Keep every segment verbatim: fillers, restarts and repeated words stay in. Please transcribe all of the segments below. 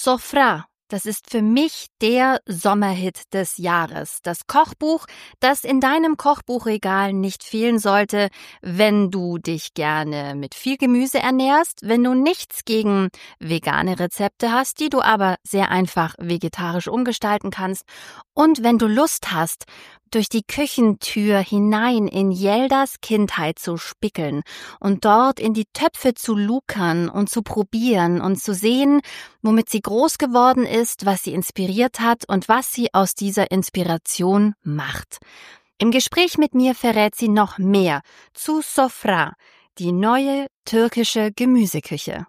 Sofra, das ist für mich der Sommerhit des Jahres. Das Kochbuch, das in deinem Kochbuchregal nicht fehlen sollte, wenn du dich gerne mit viel Gemüse ernährst, wenn du nichts gegen vegane Rezepte hast, die du aber sehr einfach vegetarisch umgestalten kannst und wenn du Lust hast, durch die Küchentür hinein in Yeldas Kindheit zu spickeln und dort in die Töpfe zu lukern und zu probieren und zu sehen, womit sie groß geworden ist, was sie inspiriert hat und was sie aus dieser Inspiration macht. Im Gespräch mit mir verrät sie noch mehr zu Sofra, die neue türkische Gemüseküche.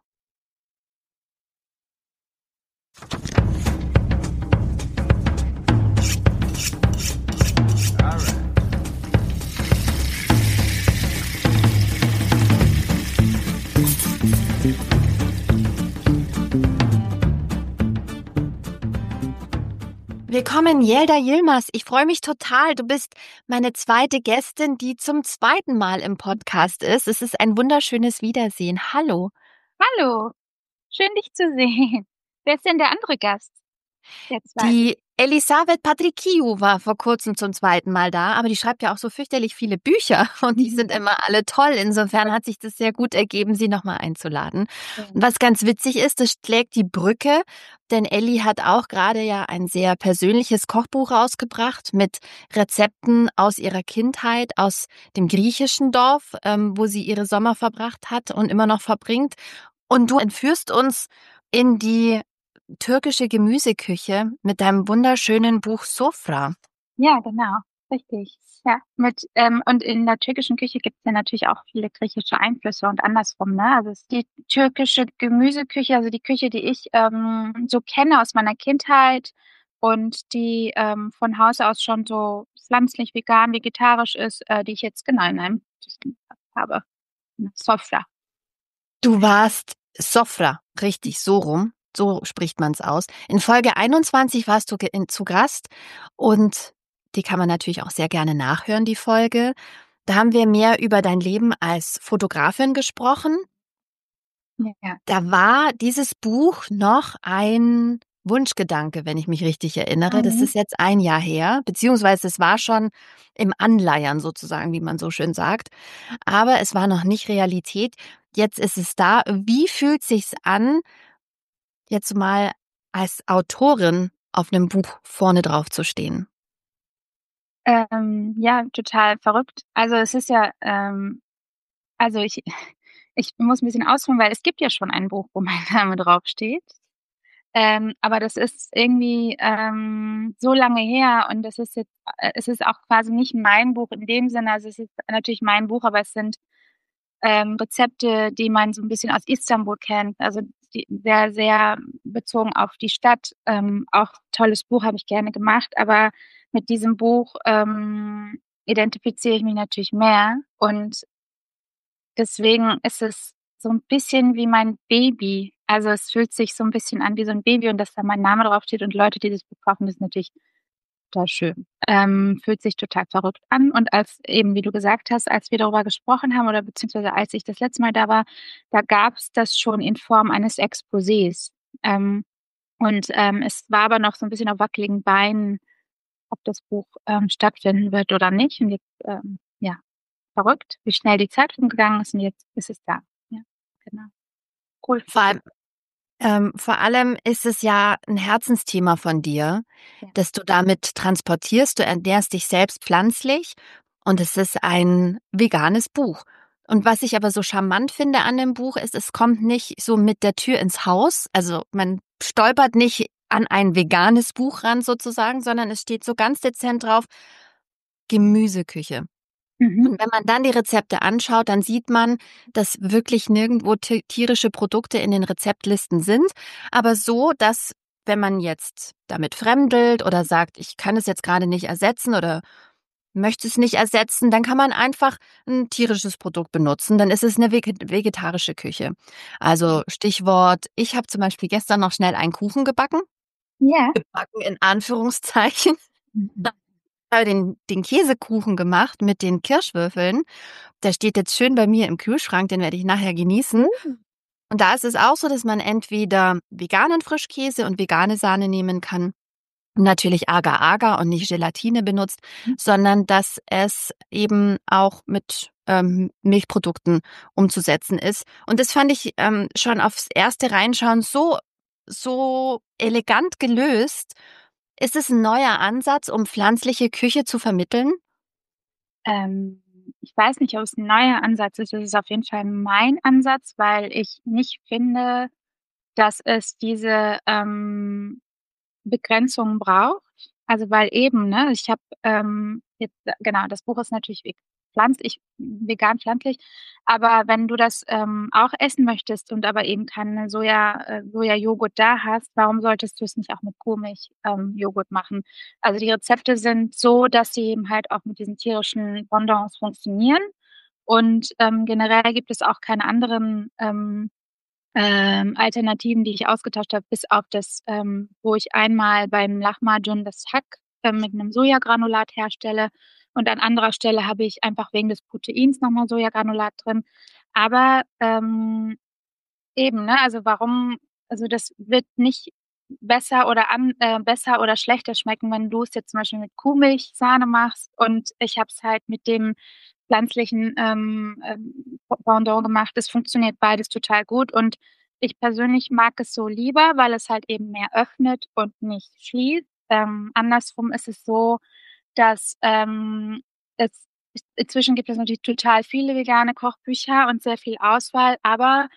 Willkommen, Yelda Yilmaz. Ich freue mich total. Du bist meine zweite Gästin, die zum zweiten Mal im Podcast ist. Es ist ein wunderschönes Wiedersehen. Hallo. Hallo. Schön, dich zu sehen. Wer ist denn der andere Gast? Der zweite. Die Elisabeth Patriciu war vor kurzem zum zweiten Mal da, aber die schreibt ja auch so fürchterlich viele Bücher und die sind immer alle toll. Insofern hat sich das sehr gut ergeben, sie nochmal einzuladen. Und was ganz witzig ist, das schlägt die Brücke, denn Elli hat auch gerade ja ein sehr persönliches Kochbuch rausgebracht mit Rezepten aus ihrer Kindheit, aus dem griechischen Dorf, ähm, wo sie ihre Sommer verbracht hat und immer noch verbringt. Und du entführst uns in die türkische Gemüseküche mit deinem wunderschönen Buch Sofra. Ja, genau. Richtig. Ja, mit ähm, und in der türkischen Küche gibt es ja natürlich auch viele griechische Einflüsse und andersrum, ne? Also es ist die türkische Gemüseküche, also die Küche, die ich ähm, so kenne aus meiner Kindheit und die ähm, von Haus aus schon so pflanzlich, vegan, vegetarisch ist, äh, die ich jetzt genau in einem System habe. Sofra. Du warst Sofra, richtig, so rum. So spricht man es aus. In Folge einundzwanzig warst du in, zu Gast und die kann man natürlich auch sehr gerne nachhören, die Folge. Da haben wir mehr über dein Leben als Fotografin gesprochen. Ja. Da war dieses Buch noch ein Wunschgedanke, wenn ich mich richtig erinnere. Mhm. Das ist jetzt ein Jahr her, beziehungsweise es war schon im Anleiern sozusagen, wie man so schön sagt. Aber es war noch nicht Realität. Jetzt ist es da. Wie fühlt sich's an, jetzt mal als Autorin auf einem Buch vorne drauf zu stehen? Ähm, ja, total verrückt. Also es ist ja, ähm, also ich, ich muss ein bisschen ausholen, weil es gibt ja schon ein Buch, wo mein Name draufsteht. Ähm, aber das ist irgendwie ähm, so lange her und das ist jetzt, äh, es ist auch quasi nicht mein Buch in dem Sinne. Also es ist natürlich mein Buch, aber es sind ähm, Rezepte, die man so ein bisschen aus Istanbul kennt. Also die, sehr, sehr bezogen auf die Stadt. Ähm, auch tolles Buch, habe ich gerne gemacht, aber mit diesem Buch ähm, identifiziere ich mich natürlich mehr und deswegen ist es so ein bisschen wie mein Baby. Also, es fühlt sich so ein bisschen an wie so ein Baby und dass da mein Name draufsteht und Leute, die das Buch kaufen, das ist natürlich total schön. Ähm, fühlt sich total verrückt an und als eben, wie du gesagt hast, als wir darüber gesprochen haben oder beziehungsweise als ich das letzte Mal da war, da gab's das schon in Form eines Exposés. Ähm, und, ähm, es war aber noch so ein bisschen auf wackeligen Beinen, ob das Buch, ähm, stattfinden wird oder nicht. Und jetzt, ähm, ja, verrückt, wie schnell die Zeit rumgegangen ist und jetzt ist es da. Ja, genau. Cool. Vor allem, ähm, vor allem ist es ja ein Herzensthema von dir, Ja. dass du damit transportierst. Du ernährst dich selbst pflanzlich und es ist ein veganes Buch. Und was ich aber so charmant finde an dem Buch ist, es kommt nicht so mit der Tür ins Haus. Also man stolpert nicht an ein veganes Buch ran sozusagen, sondern es steht so ganz dezent drauf, Gemüseküche. Mhm. Und wenn man dann die Rezepte anschaut, dann sieht man, dass wirklich nirgendwo ti- tierische Produkte in den Rezeptlisten sind. Aber so, dass wenn man jetzt damit fremdelt oder sagt, ich kann es jetzt gerade nicht ersetzen oder möchte es nicht ersetzen, dann kann man einfach ein tierisches Produkt benutzen. Dann ist es eine vege- vegetarische Küche. Also Stichwort, ich habe zum Beispiel gestern noch schnell einen Kuchen gebacken. Ja. Gebacken in Anführungszeichen. Mhm. habe den, den Käsekuchen gemacht mit den Kirschwürfeln. Der steht jetzt schön bei mir im Kühlschrank, den werde ich nachher genießen. Und da ist es auch so, dass man entweder veganen Frischkäse und vegane Sahne nehmen kann, natürlich Agar-Agar und nicht Gelatine benutzt, sondern dass es eben auch mit ähm, Milchprodukten umzusetzen ist. Und das fand ich ähm, schon aufs erste Reinschauen so, so elegant gelöst. Ist es ein neuer Ansatz, um pflanzliche Küche zu vermitteln? Ähm, ich weiß nicht, ob es ein neuer Ansatz ist. Es ist auf jeden Fall mein Ansatz, weil ich nicht finde, dass es diese, ähm, Begrenzungen braucht. Also, weil eben, ne, ich habe, ähm, jetzt äh, genau, das Buch ist natürlich veg pflanzlich vegan pflanzlich, aber wenn du das, ähm, auch essen möchtest und aber eben keine Soja äh, Sojajoghurt da hast, warum solltest du es nicht auch mit Kuhmilch, ähm, Joghurt machen? Also, die Rezepte sind so, dass sie eben halt auch mit diesen tierischen Pendants funktionieren und, ähm, generell gibt es auch keine anderen, ähm ähm, Alternativen, die ich ausgetauscht habe, bis auf das, ähm, wo ich einmal beim Lahmacun das Hack, ähm, mit 'nem Sojagranulat herstelle und an anderer Stelle habe ich einfach wegen des Proteins noch mal Sojagranulat drin. Aber, ähm, eben, ne, also warum also das wird nicht besser oder an äh, besser oder schlechter schmecken, wenn du's jetzt zum Beispiel mit Kuhmilchsahne machst und ich habe es halt mit dem pflanzlichen, ähm, ähm, Pendant gemacht. Es funktioniert beides total gut und ich persönlich mag es so lieber, weil es halt eben mehr öffnet und nicht schließt. Ähm, andersrum ist es so, dass, ähm, es inzwischen gibt es natürlich total viele vegane Kochbücher und sehr viel Auswahl, aber,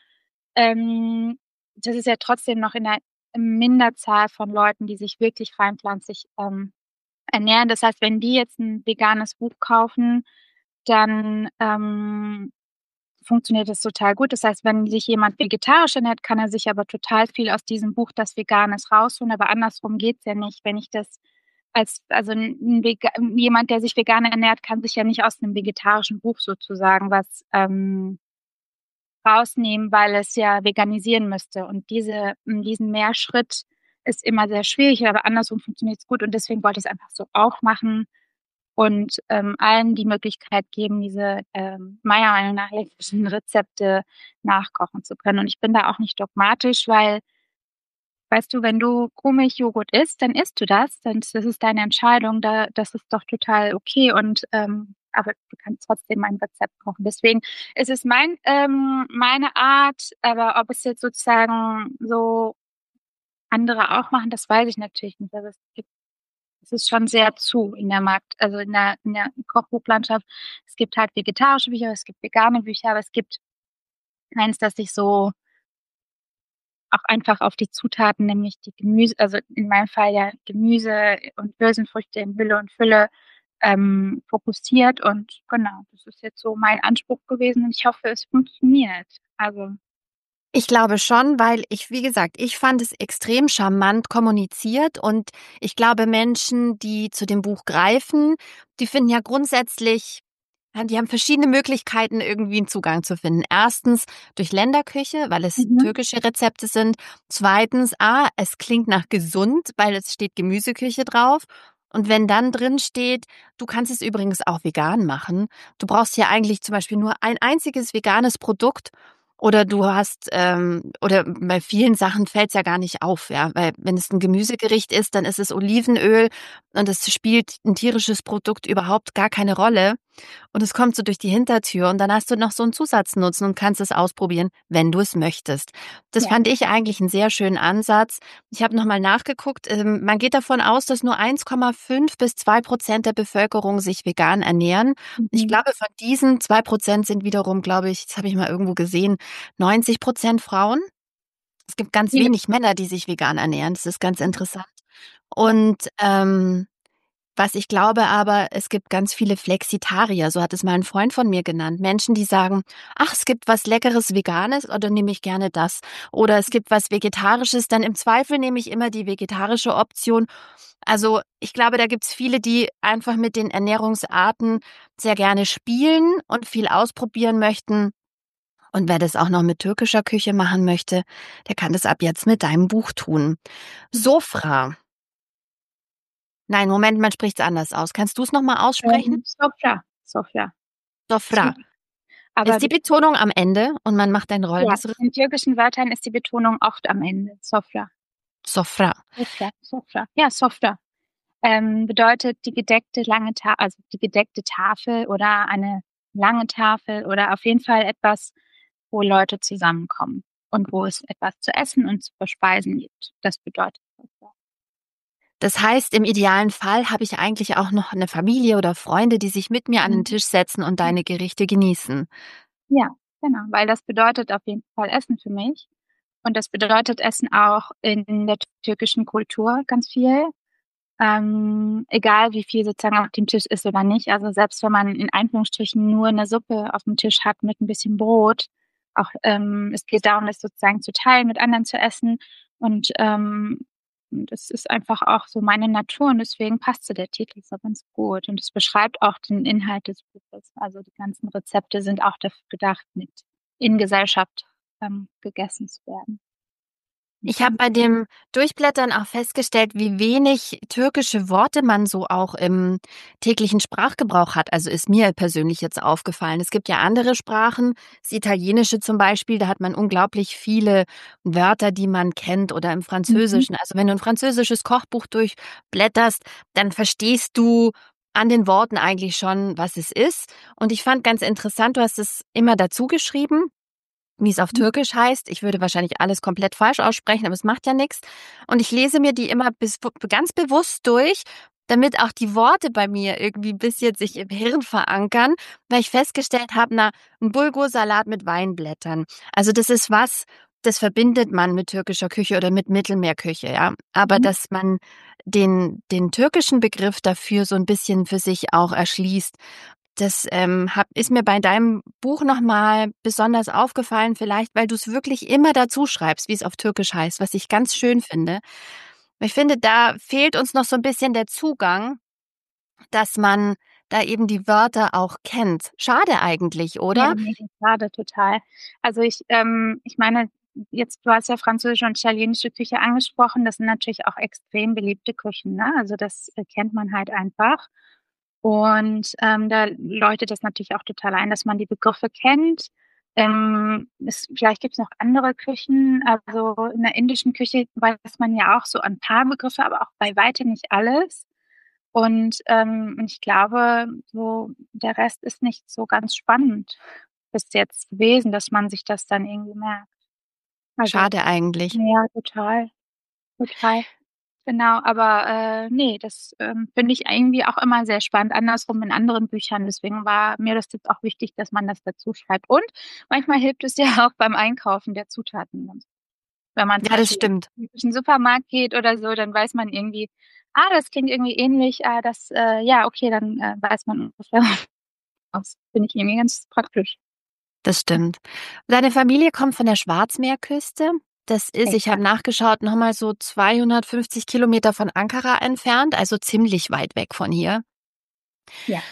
ähm, das ist ja trotzdem noch in 'ner Minderzahl von Leuten, die sich wirklich rein pflanzlich, ähm, ernähren. Das heißt, wenn die jetzt 'n veganes Buch kaufen, dann, ähm, funktioniert das total gut. Das heißt, wenn sich jemand vegetarisch ernährt, kann er sich aber total viel aus diesem Buch, das vegan ist, rausholen, aber andersrum geht's ja nicht. Wenn ich das als also 'n 'n vega jemand, der sich vegan ernährt, kann sich ja nicht aus 'nem vegetarischen Buch sozusagen was, ähm, rausnehmen, weil es ja veganisieren müsste. Und diese hm, diesen Mehrschritt ist immer sehr schwierig, aber andersrum funktioniert's gut und deswegen wollte ich's einfach so auch machen und, ähm, allen die Möglichkeit geben, diese, ähm, meiner Meinung nach leckersten Rezepte nachkochen zu können. Und ich bin da auch nicht dogmatisch, weil weißt du, wenn du Kuhmilchjoghurt isst, dann isst du das, dann das ist deine Entscheidung, da das ist doch total okay und, ähm aber du kannst trotzdem mein Rezept kochen. Deswegen ist es mein ähm, meine Art, aber ob es jetzt sozusagen so andere auch machen, das weiß ich natürlich nicht. Also, es gibt es ist schon sehr zu in der Markt also, in der in der Kochbuchlandschaft. Es gibt halt vegetarische Bücher, es gibt vegane Bücher, aber es gibt keins, das sich so auch einfach auf die Zutaten, nämlich die Gemüse also, in meinem Fall ja Gemüse und Hülsenfrüchte in Hülle und Fülle, ähm, fokussiert und genau, das ist jetzt so mein Anspruch gewesen und ich hoffe, es funktioniert. Also Ich glaube schon, weil ich wie gesagt, ich fand es extrem charmant kommuniziert und ich glaube, Menschen, die zu dem Buch greifen, die finden ja grundsätzlich ja, die haben verschiedene Möglichkeiten, irgendwie 'n Zugang zu finden. Erstens durch Länderküche, weil es Mhm. türkische Rezepte sind. Zweitens, A, es klingt nach gesund, weil es steht Gemüseküche drauf. Und wenn dann drin steht du kannst es übrigens auch vegan machen. Du brauchst ja eigentlich zum Beispiel nur ein einziges veganes Produkt oder du hast, ähm oder bei vielen Sachen fällt's ja gar nicht auf, ja, weil wenn es 'n Gemüsegericht ist, dann ist es Olivenöl und es spielt 'n tierisches Produkt überhaupt gar keine Rolle und es kommt so durch die Hintertür und dann hast du noch so 'n Zusatznutzen und kannst es ausprobieren, wenn du es möchtest. Das Ja. fand ich eigentlich 'n sehr schönen Ansatz. Ich habe noch mal nachgeguckt, ähm, man geht davon aus, dass nur eins Komma fünf bis zwei Prozent der Bevölkerung sich vegan ernähren. Ich Mhm. glaube, von diesen zwei Prozent sind wiederum, glaube ich das habe ich mal irgendwo gesehen, neunzig Prozent Frauen. Es gibt ganz Ja. wenig Männer, die sich vegan ernähren. Das ist ganz interessant. Ja. Und, ähm, was ich glaube aber, es gibt ganz viele Flexitarier, so hat es mal 'n Freund von mir genannt. Menschen, die sagen: „Ach, es gibt was Leckeres Veganes, oh, dann nehme ich gerne das.“ Oder es gibt was Vegetarisches, dann im Zweifel nehme ich immer die vegetarische Option. Also, ich glaube, da gibt's viele, die einfach mit den Ernährungsarten sehr gerne spielen und viel ausprobieren möchten. Und wer das auch noch mit türkischer Küche machen möchte, der kann das ab jetzt mit deinem Buch tun. Sofra. Nein, Moment, man spricht's anders aus. Kannst du's noch mal aussprechen? Ähm, Sofra, Sofra. Sofra. Super. Aber Ist die die, Betonung am Ende und man macht ein ja, rollendes R in türkischen Wörtern ist die Betonung oft am Ende. Sofra. Sofra. Sofra, Sofra. Ja, Sofra. Ähm, bedeutet die gedeckte lange Ta also die gedeckte Tafel oder eine lange Tafel oder auf jeden Fall etwas, wo Leute zusammenkommen und wo es etwas zu essen und zu verspeisen gibt. Das bedeutet Sofra. Das heißt, im idealen Fall habe ich eigentlich auch noch eine Familie oder Freunde, die sich mit mir an den Mhm. Tisch setzen und deine Gerichte genießen. Ja, genau, weil das bedeutet auf jeden Fall Essen für mich. Und das bedeutet Essen auch in der türkischen Kultur ganz viel. Ähm, egal wie viel sozusagen auf dem Tisch ist oder nicht. Also selbst wenn man in Anführungsstrichen nur eine Suppe auf dem Tisch hat mit ein bisschen Brot, auch ähm, es geht darum, das sozusagen zu teilen, mit anderen zu essen. Und ähm, das ist einfach auch so meine Natur und deswegen passte der Titel so ganz gut. Und es beschreibt auch den Inhalt des Buches. Also die ganzen Rezepte sind auch dafür gedacht, mit in Gesellschaft ähm, gegessen zu werden. Ich habe bei dem Durchblättern auch festgestellt, wie wenig türkische Worte man so auch im täglichen Sprachgebrauch hat. Also ist mir persönlich jetzt aufgefallen. Es gibt ja andere Sprachen, das Italienische zum Beispiel, da hat man unglaublich viele Wörter, die man kennt, oder im Mhm. Französischen. Also wenn du ein französisches Kochbuch durchblätterst, dann verstehst du an den Worten eigentlich schon, was es ist. Und ich fand ganz interessant, du hast es immer dazu geschrieben, wie es auf Türkisch heißt. Ich würde wahrscheinlich alles komplett falsch aussprechen, aber es macht ja nichts. Und ich lese mir die immer bis, ganz bewusst durch, damit auch die Worte bei mir irgendwie ein bisschen sich im Hirn verankern, weil ich festgestellt habe, na, ein Bulgursalat mit Weinblättern. Also das ist was, das verbindet man mit türkischer Küche oder mit Mittelmeerküche, ja. Aber Mhm. dass man den, den türkischen Begriff dafür so ein bisschen für sich auch erschließt, das ähm, hab, ist mir bei deinem Buch nochmal besonders aufgefallen, vielleicht, weil du es wirklich immer dazu schreibst, wie es auf Türkisch heißt, was ich ganz schön finde. Ich finde, da fehlt uns noch so ein bisschen der Zugang, dass man da eben die Wörter auch kennt. Schade eigentlich, Ja, oder? ne, schade, total. Also ich, ähm, ich meine, jetzt du hast ja französische und italienische Küche angesprochen. Das sind natürlich auch extrem beliebte Küchen, ne? Also das äh, kennt man halt einfach. Und ähm, da läutet das natürlich auch total ein, dass man die Begriffe kennt. Ähm, es, vielleicht gibt es noch andere Küchen. Also in der indischen Küche weiß man ja auch so ein paar Begriffe, aber auch bei weitem nicht alles. Und, ähm, und ich glaube, so der Rest ist nicht so ganz spannend bis jetzt gewesen, dass man sich das dann irgendwie merkt. Also, Schade eigentlich. ja, total, total. Genau, aber, äh, ne, das, ähm, finde ich irgendwie auch immer sehr spannend, andersrum in anderen Büchern. Deswegen war mir das jetzt auch wichtig, dass man das dazu schreibt. Und manchmal hilft es ja auch beim Einkaufen der Zutaten und so. Wenn man zum Ja, das Beispiel stimmt. in den Supermarkt geht oder so, dann weiß man irgendwie: „Ah, das klingt irgendwie ähnlich. Ah, das, äh ja, okay, dann, äh, weiß man ungefähr was.“ Finde ich irgendwie ganz praktisch. Das stimmt. Deine Familie kommt von der Schwarzmeerküste. Das ist, ich habe Exakt, nachgeschaut, nochmal so zweihundertfünfzig Kilometer von Ankara entfernt, also ziemlich weit weg von hier. ja.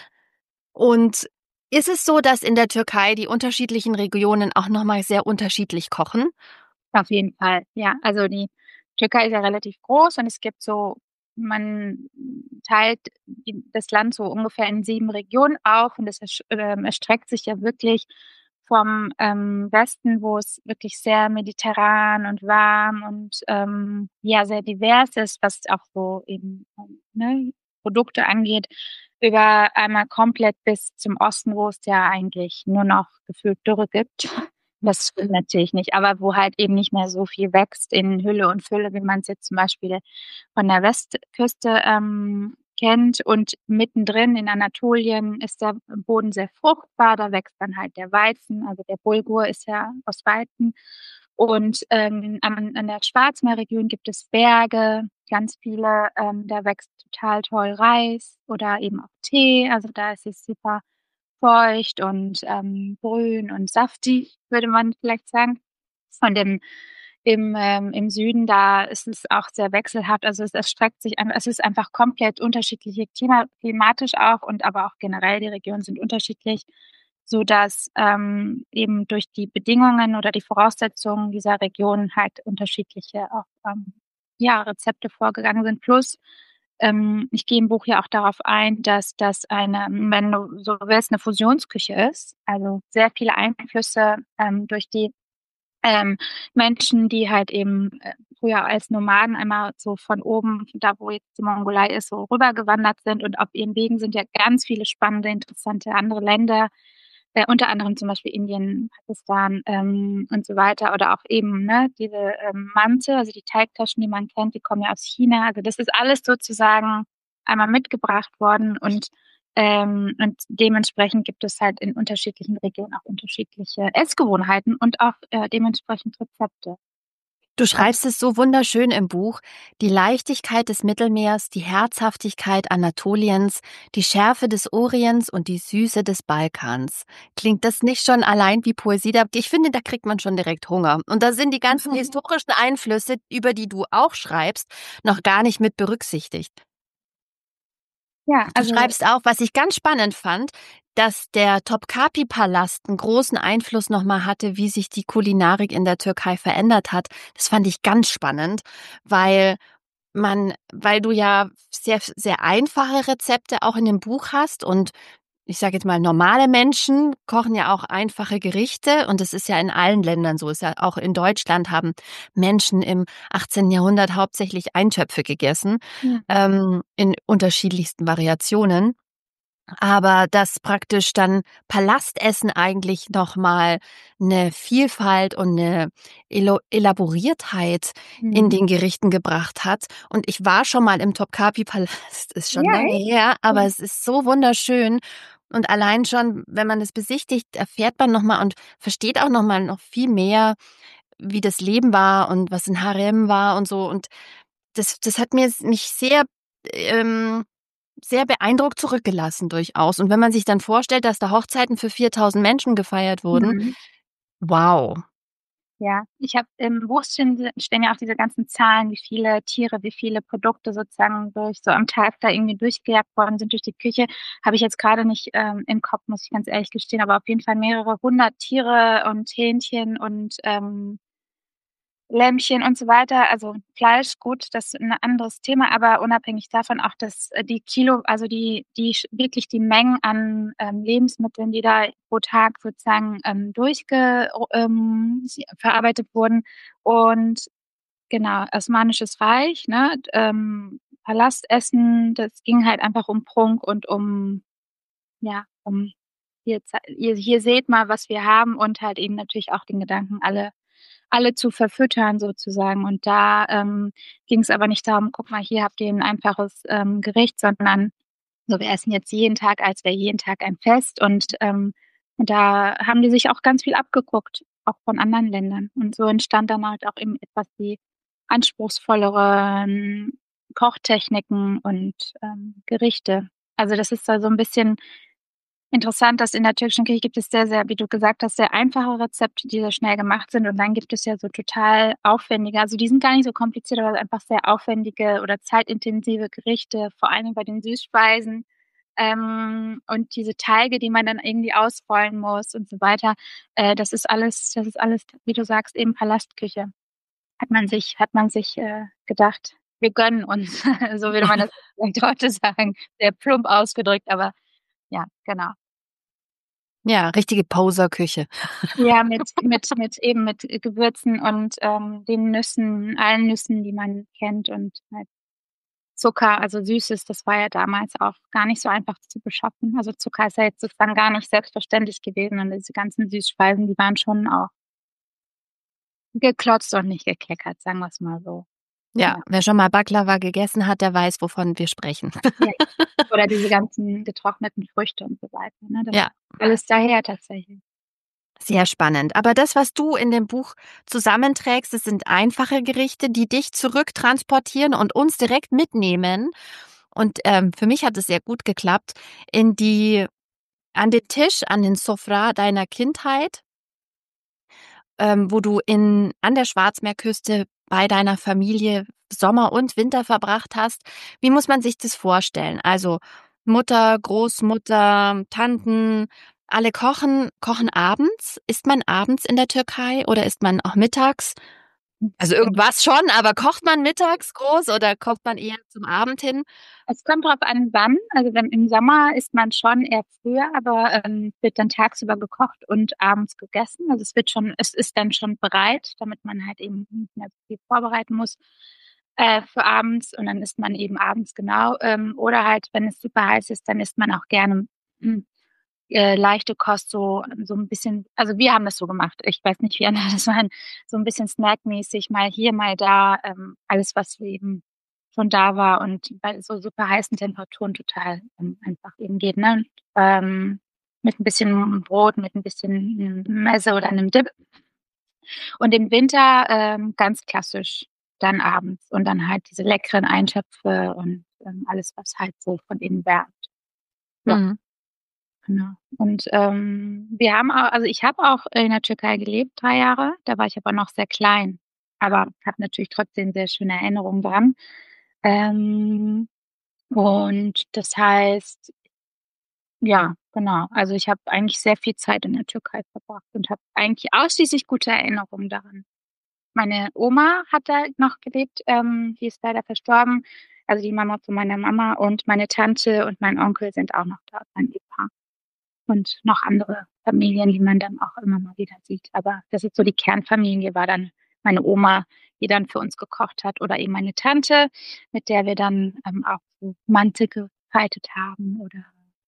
Und ist es so, dass in der Türkei die unterschiedlichen Regionen auch nochmal sehr unterschiedlich kochen? Auf jeden Fall, ja. Also, die Türkei ist ja relativ groß und es gibt so man teilt die das Land so ungefähr in sieben Regionen auf und es ersch ähm, erstreckt sich ja wirklich vom, ähm, Westen, wo es wirklich sehr mediterran und warm und, ähm, ja, sehr divers ist, was auch so eben, ähm, ne, Produkte angeht, über einmal komplett bis zum Osten, wo es ja eigentlich nur noch gefühlt Dürre gibt. Das stimmt natürlich nicht, aber wo halt eben nicht mehr so viel wächst in Hülle und Fülle, wie man's jetzt zum Beispiel von der Westküste, ähm, kennt. Und mittendrin in Anatolien ist der Boden sehr fruchtbar, da wächst dann halt der Weizen, also der Bulgur ist ja aus Weizen. Und, ähm, an an der Schwarzmeerregion gibt es Berge, ganz viele, ähm, da wächst total toll Reis oder eben auch Tee, also da ist es super feucht und, ähm, grün und saftig, würde man vielleicht sagen. Und im im, ähm im Süden, da ist es auch sehr wechselhaft. Also, es erstreckt sich ein es ist einfach komplett unterschiedliche Klima klimatisch auch und aber auch generell die Regionen sind unterschiedlich, sodass, ähm, eben durch die Bedingungen oder die Voraussetzungen dieser Region halt unterschiedliche auch, ähm, ja, Rezepte vorgegangen sind. Plus ähm, ich gehe im Buch ja auch darauf ein, dass das eine, wenn du so willst, eine Fusionsküche ist. Also sehr viele Einflüsse ähm, durch die ähm, Menschen, die halt eben äh, früher als Nomaden einmal so von oben, da wo jetzt die Mongolei ist, so rübergewandert sind, und auf ihren Wegen sind ja ganz viele spannende, interessante andere Länder, äh, unter anderem zum Beispiel Indien, Pakistan ähm, und so weiter, oder auch eben ne, diese ähm, Mante, also die Teigtaschen, die man kennt, die kommen ja aus China. Also das ist alles sozusagen einmal mitgebracht worden, und ähm, und dementsprechend gibt es halt in unterschiedlichen Regionen auch unterschiedliche Essgewohnheiten und auch äh, dementsprechend Rezepte. Du Also, schreibst es so wunderschön im Buch. Die Leichtigkeit des Mittelmeers, die Herzhaftigkeit Anatoliens, die Schärfe des Orients und die Süße des Balkans. Klingt das nicht schon allein wie Poesie? Da- Ich finde, da kriegt man schon direkt Hunger. Und da sind die ganzen historischen Einflüsse, über die du auch schreibst, noch gar nicht mit berücksichtigt. ja, Du also schreibst auch, was ich ganz spannend fand, dass der Topkapi-Palast einen großen Einfluss nochmal hatte, wie sich die Kulinarik in der Türkei verändert hat. Das fand ich ganz spannend, weil man, weil du ja sehr, sehr einfache Rezepte auch in dem Buch hast, und ich sage jetzt mal, normale Menschen kochen ja auch einfache Gerichte, und das ist ja in allen Ländern so. Ist ja auch in Deutschland haben Menschen im achtzehnten Jahrhundert hauptsächlich Eintöpfe gegessen, ja. ähm, in unterschiedlichsten Variationen. Aber dass praktisch dann Palastessen eigentlich nochmal eine Vielfalt und eine Elo Elaboriertheit in Mhm. den Gerichten gebracht hat. Und ich war schon mal im Topkapi-Palast, ist schon Ja, lange echt? her, aber Cool. es ist so wunderschön. Und allein schon, wenn man es besichtigt, erfährt man nochmal und versteht auch nochmal noch viel mehr, wie das Leben war und was ein Harem war und so. Und das, das hat mir mich sehr ähm, sehr beeindruckt zurückgelassen durchaus. Und wenn man sich dann vorstellt, dass da Hochzeiten für viertausend Menschen gefeiert wurden, Mhm. wow. Ja, ich habe im Buch stehen, stehen ja auch diese ganzen Zahlen, wie viele Tiere, wie viele Produkte sozusagen durch so am Tag da irgendwie durchgejagt worden sind durch die Küche. Habe ich jetzt gerade nicht ähm, im Kopf, muss ich ganz ehrlich gestehen, aber auf jeden Fall mehrere hundert Tiere und Hähnchen und ähm, Lämmchen und so weiter. Also Fleisch, gut, das ist ein anderes Thema, aber unabhängig davon auch, dass äh, die Kilo, also die, die sch- wirklich die Mengen an ähm, Lebensmitteln, die da pro Tag sozusagen ähm, durchge ähm, sie- verarbeitet wurden. Und genau, Osmanisches Reich, ne, ähm, Palastessen, das ging halt einfach um Prunk und um, ja, um hier, ze- hier, hier seht mal, was wir haben, und halt eben natürlich auch den Gedanken, alle alle zu verfüttern sozusagen. Und da ähm, ging es aber nicht darum, guck mal, hier habt ihr ein einfaches ähm, Gericht, sondern so, wir essen jetzt jeden Tag, als wäre jeden Tag ein Fest. Und, ähm, und da haben die sich auch ganz viel abgeguckt, auch von anderen Ländern. Und so entstand dann halt auch eben etwas die anspruchsvolleren Kochtechniken und ähm, Gerichte. Also das ist da so ein bisschen interessant, dass in der türkischen Küche gibt es sehr, sehr, wie du gesagt hast, sehr einfache Rezepte, die sehr schnell gemacht sind. Und dann gibt es ja so total aufwendige, also die sind gar nicht so kompliziert, aber einfach sehr aufwendige oder zeitintensive Gerichte, vor allem bei den Süßspeisen. Ähm, und diese Teige, die man dann irgendwie ausrollen muss und so weiter. Äh, das ist alles, das ist alles, wie du sagst, eben Palastküche. Hat man sich, hat man sich äh, gedacht, wir gönnen uns, so würde man das vielleicht heute sagen, sehr plump ausgedrückt, aber ja, genau. Ja, richtige Poserküche. Ja, mit mit mit eben mit Gewürzen und, ähm, den Nüssen, allen Nüssen, die man kennt, und halt Zucker, also Süßes, das war ja damals auch gar nicht so einfach zu beschaffen. Also Zucker ist ja jetzt sozusagen gar nicht selbstverständlich gewesen, und diese ganzen Süßspeisen, die waren schon auch geklotzt und nicht gekleckert, sagen wir's mal so. Ja, Ja, wer schon mal Baklava gegessen hat, der weiß, wovon wir sprechen. ja. Oder diese ganzen getrockneten Früchte und so weiter, ne? Das Ja, alles daher tatsächlich. sehr spannend. Aber das, was du in dem Buch zusammenträgst, das sind einfache Gerichte, die dich zurücktransportieren und uns direkt mitnehmen. Und ähm, für mich hat es sehr gut geklappt, in die, an den Tisch, an den Sofra deiner Kindheit, ähm, wo du in, an der Schwarzmeerküste bei deiner Familie Sommer und Winter verbracht hast. Wie muss man sich das vorstellen? Also Mutter, Großmutter, Tanten, alle kochen, kochen abends. Isst man abends in der Türkei oder isst man auch mittags? Also irgendwas schon, aber kocht man mittags groß oder kocht man eher zum Abend hin? Es kommt drauf an, wann. Also wenn im Sommer isst man schon eher früher, aber ähm, wird dann tagsüber gekocht und abends gegessen. Also es wird schon, es ist dann schon bereit, damit man halt eben nicht mehr so viel vorbereiten muss äh, für abends und dann isst man eben abends genau. Ähm, oder halt, wenn es super heiß ist, dann isst man auch gerne mh, äh, leichte Kost, so, so ein bisschen, also wir haben das so gemacht. Ich weiß nicht, wie andere das waren, so ein bisschen snackmäßig, mal hier, mal da, ähm, alles, was eben schon da war und bei so super heißen Temperaturen total ähm, einfach eben geht, ne? Ähm, mit ein bisschen Brot, mit ein bisschen Messe oder einem Dip. Und im Winter ähm, ganz klassisch dann abends und dann halt diese leckeren Eintöpfe und ähm, alles, was halt so von innen wärmt. Ja. Mhm. Genau. Und ähm, wir haben auch, also ich habe auch in der Türkei gelebt, drei Jahre. Da war ich aber noch sehr klein. Aber habe natürlich trotzdem sehr schöne Erinnerungen dran. Ähm, und das heißt, ja, genau. Also ich habe eigentlich sehr viel Zeit in der Türkei verbracht und habe eigentlich ausschließlich gute Erinnerungen daran. Meine Oma hat da noch gelebt, ähm, die ist leider verstorben. Also die Mama von meiner Mama und meine Tante und mein Onkel sind auch noch da, ein Ehepaar. Und noch andere Familien, die man dann auch immer mal wieder sieht. Aber das ist so die Kernfamilie, war dann meine Oma, die dann für uns gekocht hat, oder eben meine Tante, mit der wir dann ähm, auch so Mante gefaltet haben oder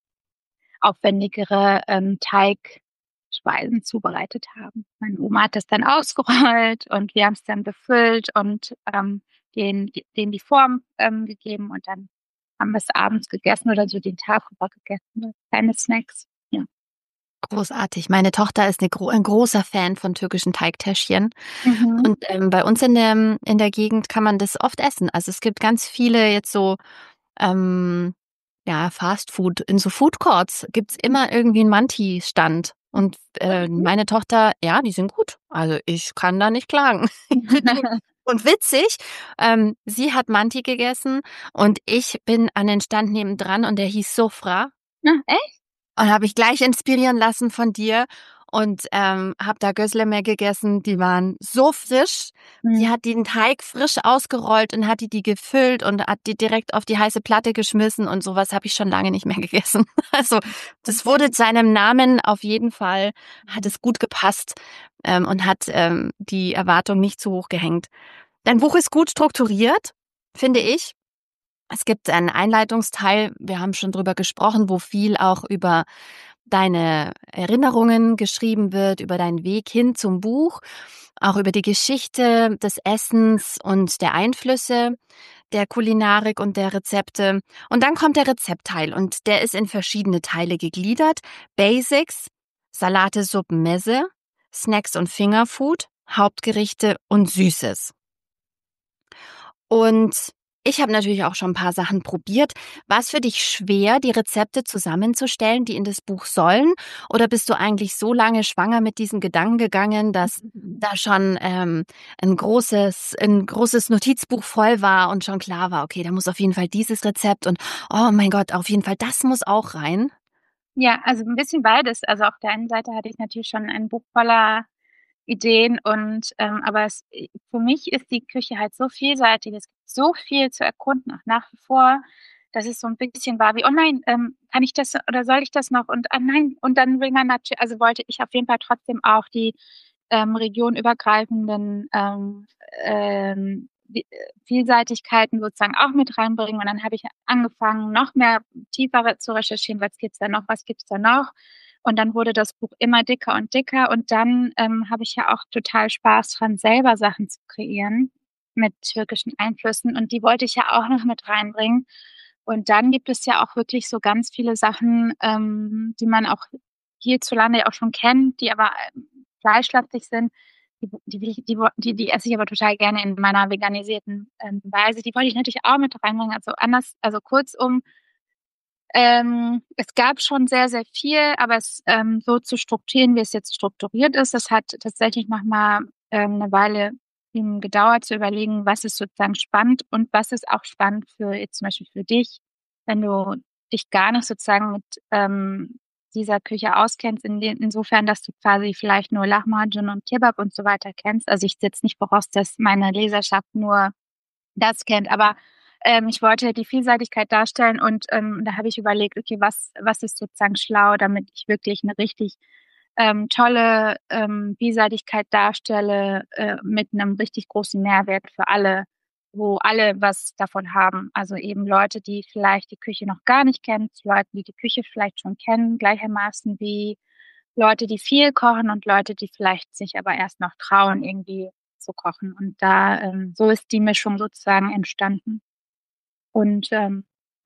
aufwendigere ähm, Teigspeisen zubereitet haben. Meine Oma hat das dann ausgerollt und wir haben es dann befüllt und ähm, denen, denen die Form ähm, gegeben und dann haben wir es abends gegessen oder so den Tag über gegessen. Kleine Snacks. Ja. Großartig. Meine Tochter ist eine, gro ein großer Fan von türkischen Teigtäschchen. Mhm. Und ähm, bei uns in der, in der Gegend kann man das oft essen. Also es gibt ganz viele jetzt so ähm, ja, Fast Food. In so Food Courts gibt's immer irgendwie einen Manti-Stand. Und äh, meine Tochter, ja, die sind gut. Also ich kann da nicht klagen. Und witzig, ähm, sie hat Manti gegessen und ich bin an den Stand nebendran und der hieß Sofra. Na, echt? Und habe ich gleich inspirieren lassen von dir und ähm, habe da Gözleme gegessen. Die waren so frisch. Die Mhm. hat den Teig frisch ausgerollt und hat die die gefüllt und hat die direkt auf die heiße Platte geschmissen und sowas habe ich schon lange nicht mehr gegessen. Also das wurde seinem Namen auf jeden Fall, hat es gut gepasst ähm, und hat ähm, die Erwartung nicht zu hoch gehängt. Dein Buch ist gut strukturiert, finde ich. Es gibt einen Einleitungsteil, wir haben schon drüber gesprochen, wo viel auch über deine Erinnerungen geschrieben wird, über deinen Weg hin zum Buch, auch über die Geschichte des Essens und der Einflüsse der Kulinarik und der Rezepte. Und dann kommt der Rezeptteil und der ist in verschiedene Teile gegliedert. Basics, Salate, Suppen, Meze, Snacks und Fingerfood, Hauptgerichte und Süßes. Und ich habe natürlich auch schon ein paar Sachen probiert. War es für dich schwer, die Rezepte zusammenzustellen, die in das Buch sollen? Oder bist du eigentlich so lange schwanger mit diesem Gedanken gegangen, dass da schon ähm, ein großes, ein großes Notizbuch voll war und schon klar war, okay, da muss auf jeden Fall dieses Rezept und oh mein Gott, auf jeden Fall, das muss auch rein? Ja, also ein bisschen beides. Also auf der einen Seite hatte ich natürlich schon ein Buch voller Ideen und ähm, aber es, äh, für mich ist die Küche halt so vielseitig. Es gibt so viel zu erkunden, auch nach wie vor, dass es so ein bisschen war wie: „Oh nein, ähm, kann ich das oder soll ich das noch?“ Und, „Ah nein.“ Und dann will man natü also wollte ich auf jeden Fall trotzdem auch die ähm, regionübergreifenden ähm, ähm, die, äh, Vielseitigkeiten sozusagen auch mit reinbringen. Und dann habe ich angefangen, noch mehr tiefer zu recherchieren, was gibt's da noch, was gibt's da noch. Und dann wurde das Buch immer dicker und dicker. Und dann ähm, habe ich ja auch total Spaß dran, selber Sachen zu kreieren mit türkischen Einflüssen. Und die wollte ich ja auch noch mit reinbringen. Und dann gibt es ja auch wirklich so ganz viele Sachen, ähm, die man auch hierzulande ja auch schon kennt, die aber ähm, fleischlastig sind. Die, die, will ich, die, die, die esse ich aber total gerne in meiner veganisierten ähm, Weise. Die wollte ich natürlich auch mit reinbringen. Also anders, also kurzum, ähm, es gab schon sehr, sehr viel, aber es ähm, so zu strukturieren, wie es jetzt strukturiert ist, das hat tatsächlich nochmal ähm, eine Weile eben gedauert zu überlegen, was ist sozusagen spannend und was ist auch spannend für jetzt zum Beispiel für dich, wenn du dich gar nicht sozusagen mit ähm, dieser Küche auskennst, in den, insofern, dass du quasi vielleicht nur Lahmacun und Kebab und so weiter kennst. Also ich setze nicht voraus, dass meine Leserschaft nur das kennt, aber ähm, ich wollte die Vielseitigkeit darstellen und ähm, da habe ich überlegt, okay, was, was ist sozusagen schlau, damit ich wirklich eine richtig ähm, tolle ähm, Vielseitigkeit darstelle äh, mit einem richtig großen Mehrwert für alle, wo alle was davon haben. Also eben Leute, die vielleicht die Küche noch gar nicht kennen, zu Leuten, die die Küche vielleicht schon kennen, gleichermaßen wie Leute, die viel kochen und Leute, die vielleicht sich aber erst noch trauen, irgendwie zu kochen. Und da, ähm, so ist die Mischung sozusagen entstanden. Und ähm,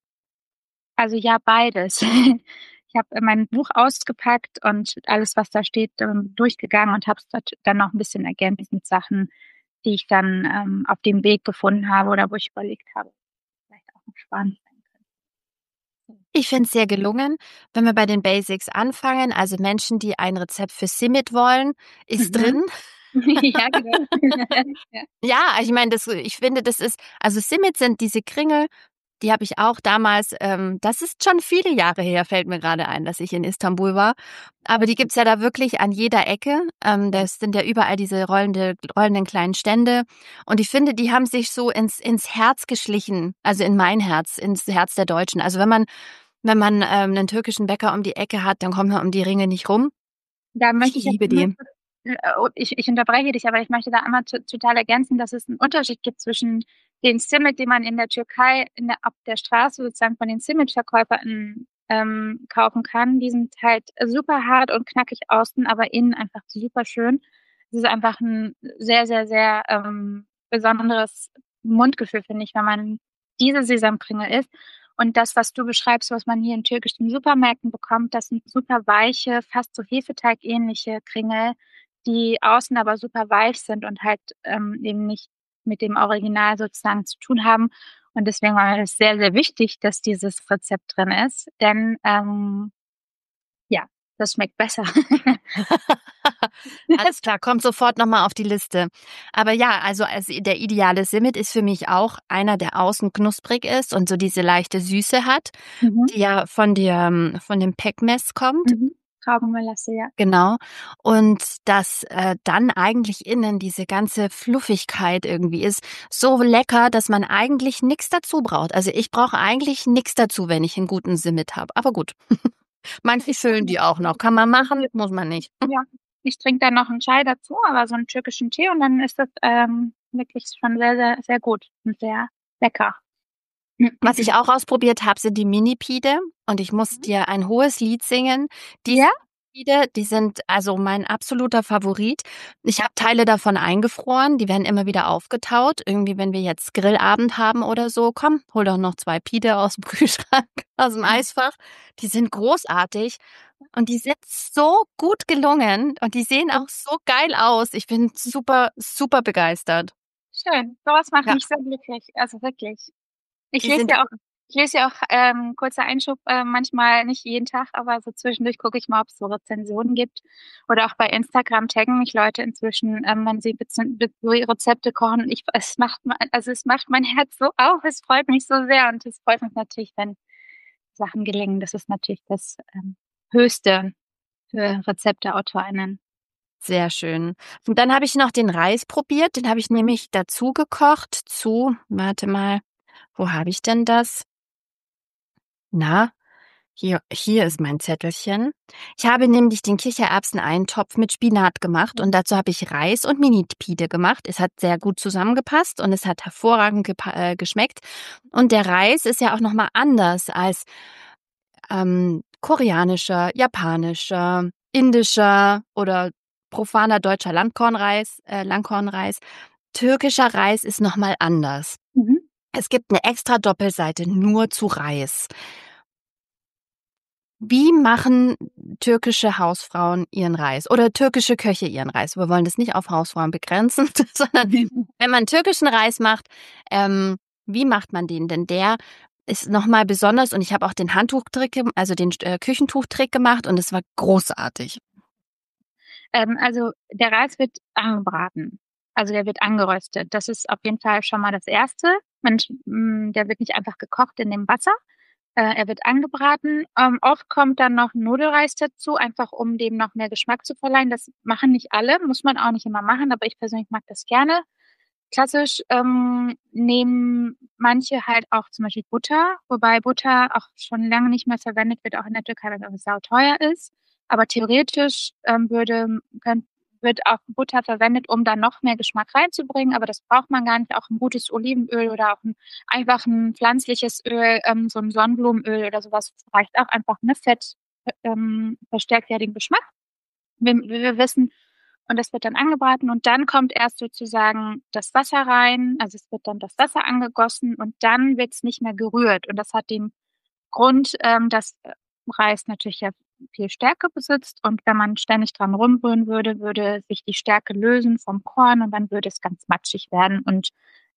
also ja, beides. Ich habe mein Buch ausgepackt und alles, was da steht, ähm, durchgegangen und habe es dann noch ein bisschen ergänzt mit Sachen, die ich dann ähm, auf dem Weg gefunden habe oder wo ich überlegt habe, vielleicht auch noch spannend sein könnte. Ich finde es sehr gelungen, wenn wir bei den Basics anfangen. Also Menschen, die ein Rezept für Simit wollen, ist Mhm. drin. Ja, genau. Ja. Ja, ich meine, das, ich finde, das ist, also Simit sind diese Kringel, die habe ich auch damals, ähm, das ist schon viele Jahre her, fällt mir gerade ein, dass ich in Istanbul war. Aber die gibt's ja da wirklich an jeder Ecke. Ähm, das sind ja überall diese rollende, rollenden kleinen Stände. Und ich finde, die haben sich so ins, ins Herz geschlichen, also in mein Herz, ins Herz der Deutschen. Also wenn man, wenn man ähm, einen türkischen Bäcker um die Ecke hat, dann kommt man um die Ringe nicht rum. Da Ich möchte ich jetzt liebe einmal die. kurz, äh, oh, ich, ich unterbreche dich, aber ich möchte da einmal to- total ergänzen, dass es einen Unterschied gibt zwischen den Simit, die man in der Türkei in der, auf der Straße sozusagen von den Simit-Verkäufern ähm, kaufen kann. Die sind halt super hart und knackig außen, aber innen einfach super schön. Es ist einfach ein sehr, sehr, sehr ähm, besonderes Mundgefühl, finde ich, wenn man diese Sesamkringel isst. Und das, was du beschreibst, was man hier in türkischen Supermärkten bekommt, das sind super weiche, fast so Hefeteig-ähnliche Kringel, die außen aber super weich sind und halt ähm, eben nicht mit dem Original sozusagen zu tun haben. Und deswegen war mir das sehr, sehr wichtig, dass dieses Rezept drin ist, denn ähm, ja, das schmeckt besser. Alles klar, kommt sofort nochmal auf die Liste. Aber ja, also, also der ideale Simit ist für mich auch einer, der außen knusprig ist und so diese leichte Süße hat, Mhm. die ja von dem, von dem Pekmez kommt. Mhm. Traubenmelasse, ja. Genau. Und dass äh, dann eigentlich innen diese ganze Fluffigkeit irgendwie ist. So lecker, dass man eigentlich nichts dazu braucht. Also ich brauche eigentlich nichts dazu, wenn ich einen guten Simit habe. Aber gut, manche Ich, füllen die auch noch. Kann man machen, muss man nicht. ja, ich trinke dann noch einen Chai dazu, aber so einen türkischen Tee und dann ist das ähm, wirklich schon sehr, sehr, sehr gut und sehr lecker. Was ich auch ausprobiert habe, sind die Minipide. Und ich muss dir ein hohes Lied singen. Diese Ja? Minipide, die sind also mein absoluter Favorit. Ich habe Teile davon eingefroren. Die werden immer wieder aufgetaut. Irgendwie, wenn wir jetzt Grillabend haben oder so, komm, hol doch noch zwei Pide aus dem Kühlschrank, aus dem Eisfach. Die sind großartig. Und die sind so gut gelungen. Und die sehen auch so geil aus. Ich bin super, super begeistert. Schön. Sowas macht Ja, mich sehr glücklich. Also wirklich. Ich die lese sind ja auch, ich lese ja auch, ähm, kurzer Einschub, äh, manchmal nicht jeden Tag, aber so zwischendurch gucke ich mal, ob es so Rezensionen gibt. Oder auch bei Instagram taggen mich Leute inzwischen, ähm, wenn sie Bez- Be- so Rezepte kochen. Ich, es macht, me- also es macht mein Herz so auf. Es freut mich so sehr und es freut mich natürlich, wenn Sachen gelingen. Das ist natürlich das ähm, Höchste für RezepteautorInnen. sehr schön. Und dann habe ich noch den Reis probiert. Den habe ich Mhm. nämlich dazu gekocht zu, warte mal, wo habe ich denn das? Na, hier, hier ist mein Zettelchen. Ich habe nämlich den Kichererbsen-Eintopf mit Spinat gemacht und dazu habe ich Reis und Mini-Pide gemacht. Es hat sehr gut zusammengepasst und es hat hervorragend gepa- äh, geschmeckt. Und der Reis ist ja auch nochmal anders als ähm, koreanischer, japanischer, indischer oder profaner deutscher Langkornreis, äh, Langkornreis. Türkischer Reis ist nochmal anders. Mhm. Es gibt eine extra Doppelseite nur zu Reis. Wie machen türkische Hausfrauen ihren Reis oder türkische Köche ihren Reis? Wir wollen das nicht auf Hausfrauen begrenzen, sondern wenn man türkischen Reis macht, ähm, wie macht man den? Denn der ist nochmal besonders und ich habe auch den Handtuchtrick, gem- also den äh, Küchentuchtrick gemacht und es war großartig. Ähm, also der Reis wird angebraten. Also der wird angeröstet. Das ist auf jeden Fall schon mal das Erste. Man, mh, der wird nicht einfach gekocht in dem Wasser, Äh, er wird angebraten. Ähm, oft kommt dann noch Nudelreis dazu, einfach um dem noch mehr Geschmack zu verleihen. Das machen nicht alle, muss man auch nicht immer machen, aber ich persönlich mag das gerne. Klassisch ähm, nehmen manche halt auch zum Beispiel Butter, wobei Butter auch schon lange nicht mehr verwendet wird, auch in der Türkei, weil es sauteuer ist. Aber theoretisch ähm, würde, könnt, wird auch Butter verwendet, um da noch mehr Geschmack reinzubringen. Aber das braucht man gar nicht. Auch ein gutes Olivenöl oder auch ein, einfach ein pflanzliches Öl, ähm, so ein Sonnenblumenöl oder sowas reicht auch einfach. Ne? Fett ähm, verstärkt ja den Geschmack. Wir, wir wissen, und das wird dann angebraten und dann kommt erst sozusagen das Wasser rein. Also es wird dann das Wasser angegossen und dann wird es nicht mehr gerührt. Und das hat den Grund, ähm, dass Reis natürlich ja viel Stärke besitzt und wenn man ständig dran rumrühren würde, würde sich die Stärke lösen vom Korn und dann würde es ganz matschig werden. Und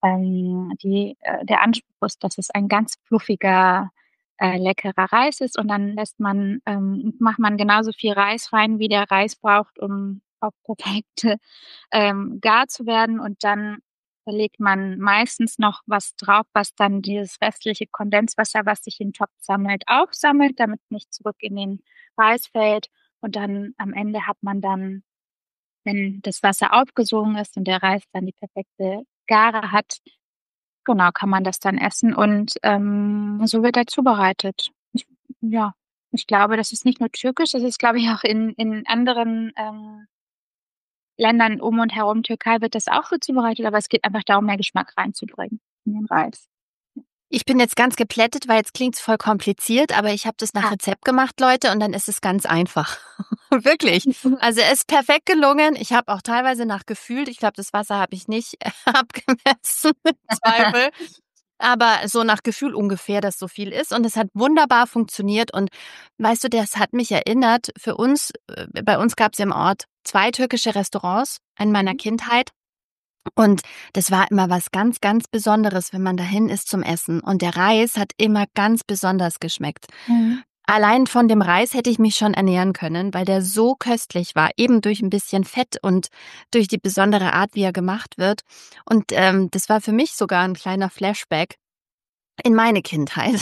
ähm, die, äh, der Anspruch ist, dass es ein ganz fluffiger, äh, leckerer Reis ist und dann lässt man, ähm, macht man genauso viel Reis rein, wie der Reis braucht, um auf perfekte ähm, gar zu werden und dann da legt man meistens noch was drauf, was dann dieses restliche Kondenswasser, was sich im Topf sammelt, aufsammelt, damit nicht zurück in den Reis fällt. Und dann am Ende hat man dann, wenn das Wasser aufgesogen ist und der Reis dann die perfekte Gare hat, genau, kann man das dann essen. Und ähm, so wird er zubereitet. Ich, ja, ich glaube, das ist nicht nur türkisch, das ist, glaube ich, auch in, in anderen ähm, Ländern um und herum, Türkei wird das auch so zubereitet, aber es geht einfach darum, mehr Geschmack reinzubringen in den Reis. Ich bin jetzt ganz geplättet, weil jetzt klingt's voll kompliziert, aber ich habe das nach Ah. Rezept gemacht, Leute, und dann ist es ganz einfach. Wirklich. Also es ist perfekt gelungen. Ich habe auch teilweise nach gefühlt, ich glaube, das Wasser habe ich nicht abgemessen, mit Zweifel. Aber so nach Gefühl ungefähr, dass so viel ist. Und es hat wunderbar funktioniert. Und weißt du, das hat mich erinnert, für uns, äh, bei uns gab es im Ort zwei türkische Restaurants in meiner Kindheit. Und das war immer was ganz, ganz Besonderes, wenn man dahin ist zum Essen. Und der Reis hat immer ganz besonders geschmeckt. Mhm. Allein von dem Reis hätte ich mich schon ernähren können, weil der so köstlich war, eben durch ein bisschen Fett und durch die besondere Art, wie er gemacht wird. Und ähm, das war für mich sogar ein kleiner Flashback in meine Kindheit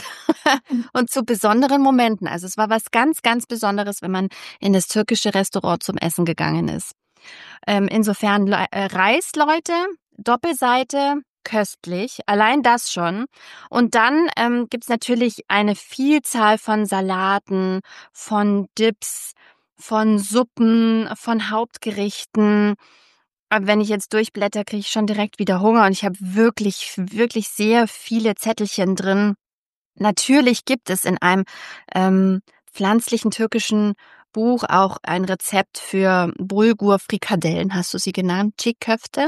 und zu besonderen Momenten. Also es war was ganz, ganz Besonderes, wenn man in das türkische Restaurant zum Essen gegangen ist. Ähm, insofern Le- äh, Reis, Leute, Doppelseite, köstlich, allein das schon. Und dann ähm, gibt's natürlich eine Vielzahl von Salaten, von Dips, von Suppen, von Hauptgerichten. Aber wenn ich jetzt durchblätter, kriege ich schon direkt wieder Hunger und ich habe wirklich, wirklich sehr viele Zettelchen drin. Natürlich gibt es in einem ähm, pflanzlichen türkischen Buch auch ein Rezept für Bulgur-Frikadellen, hast du sie genannt? Çiğ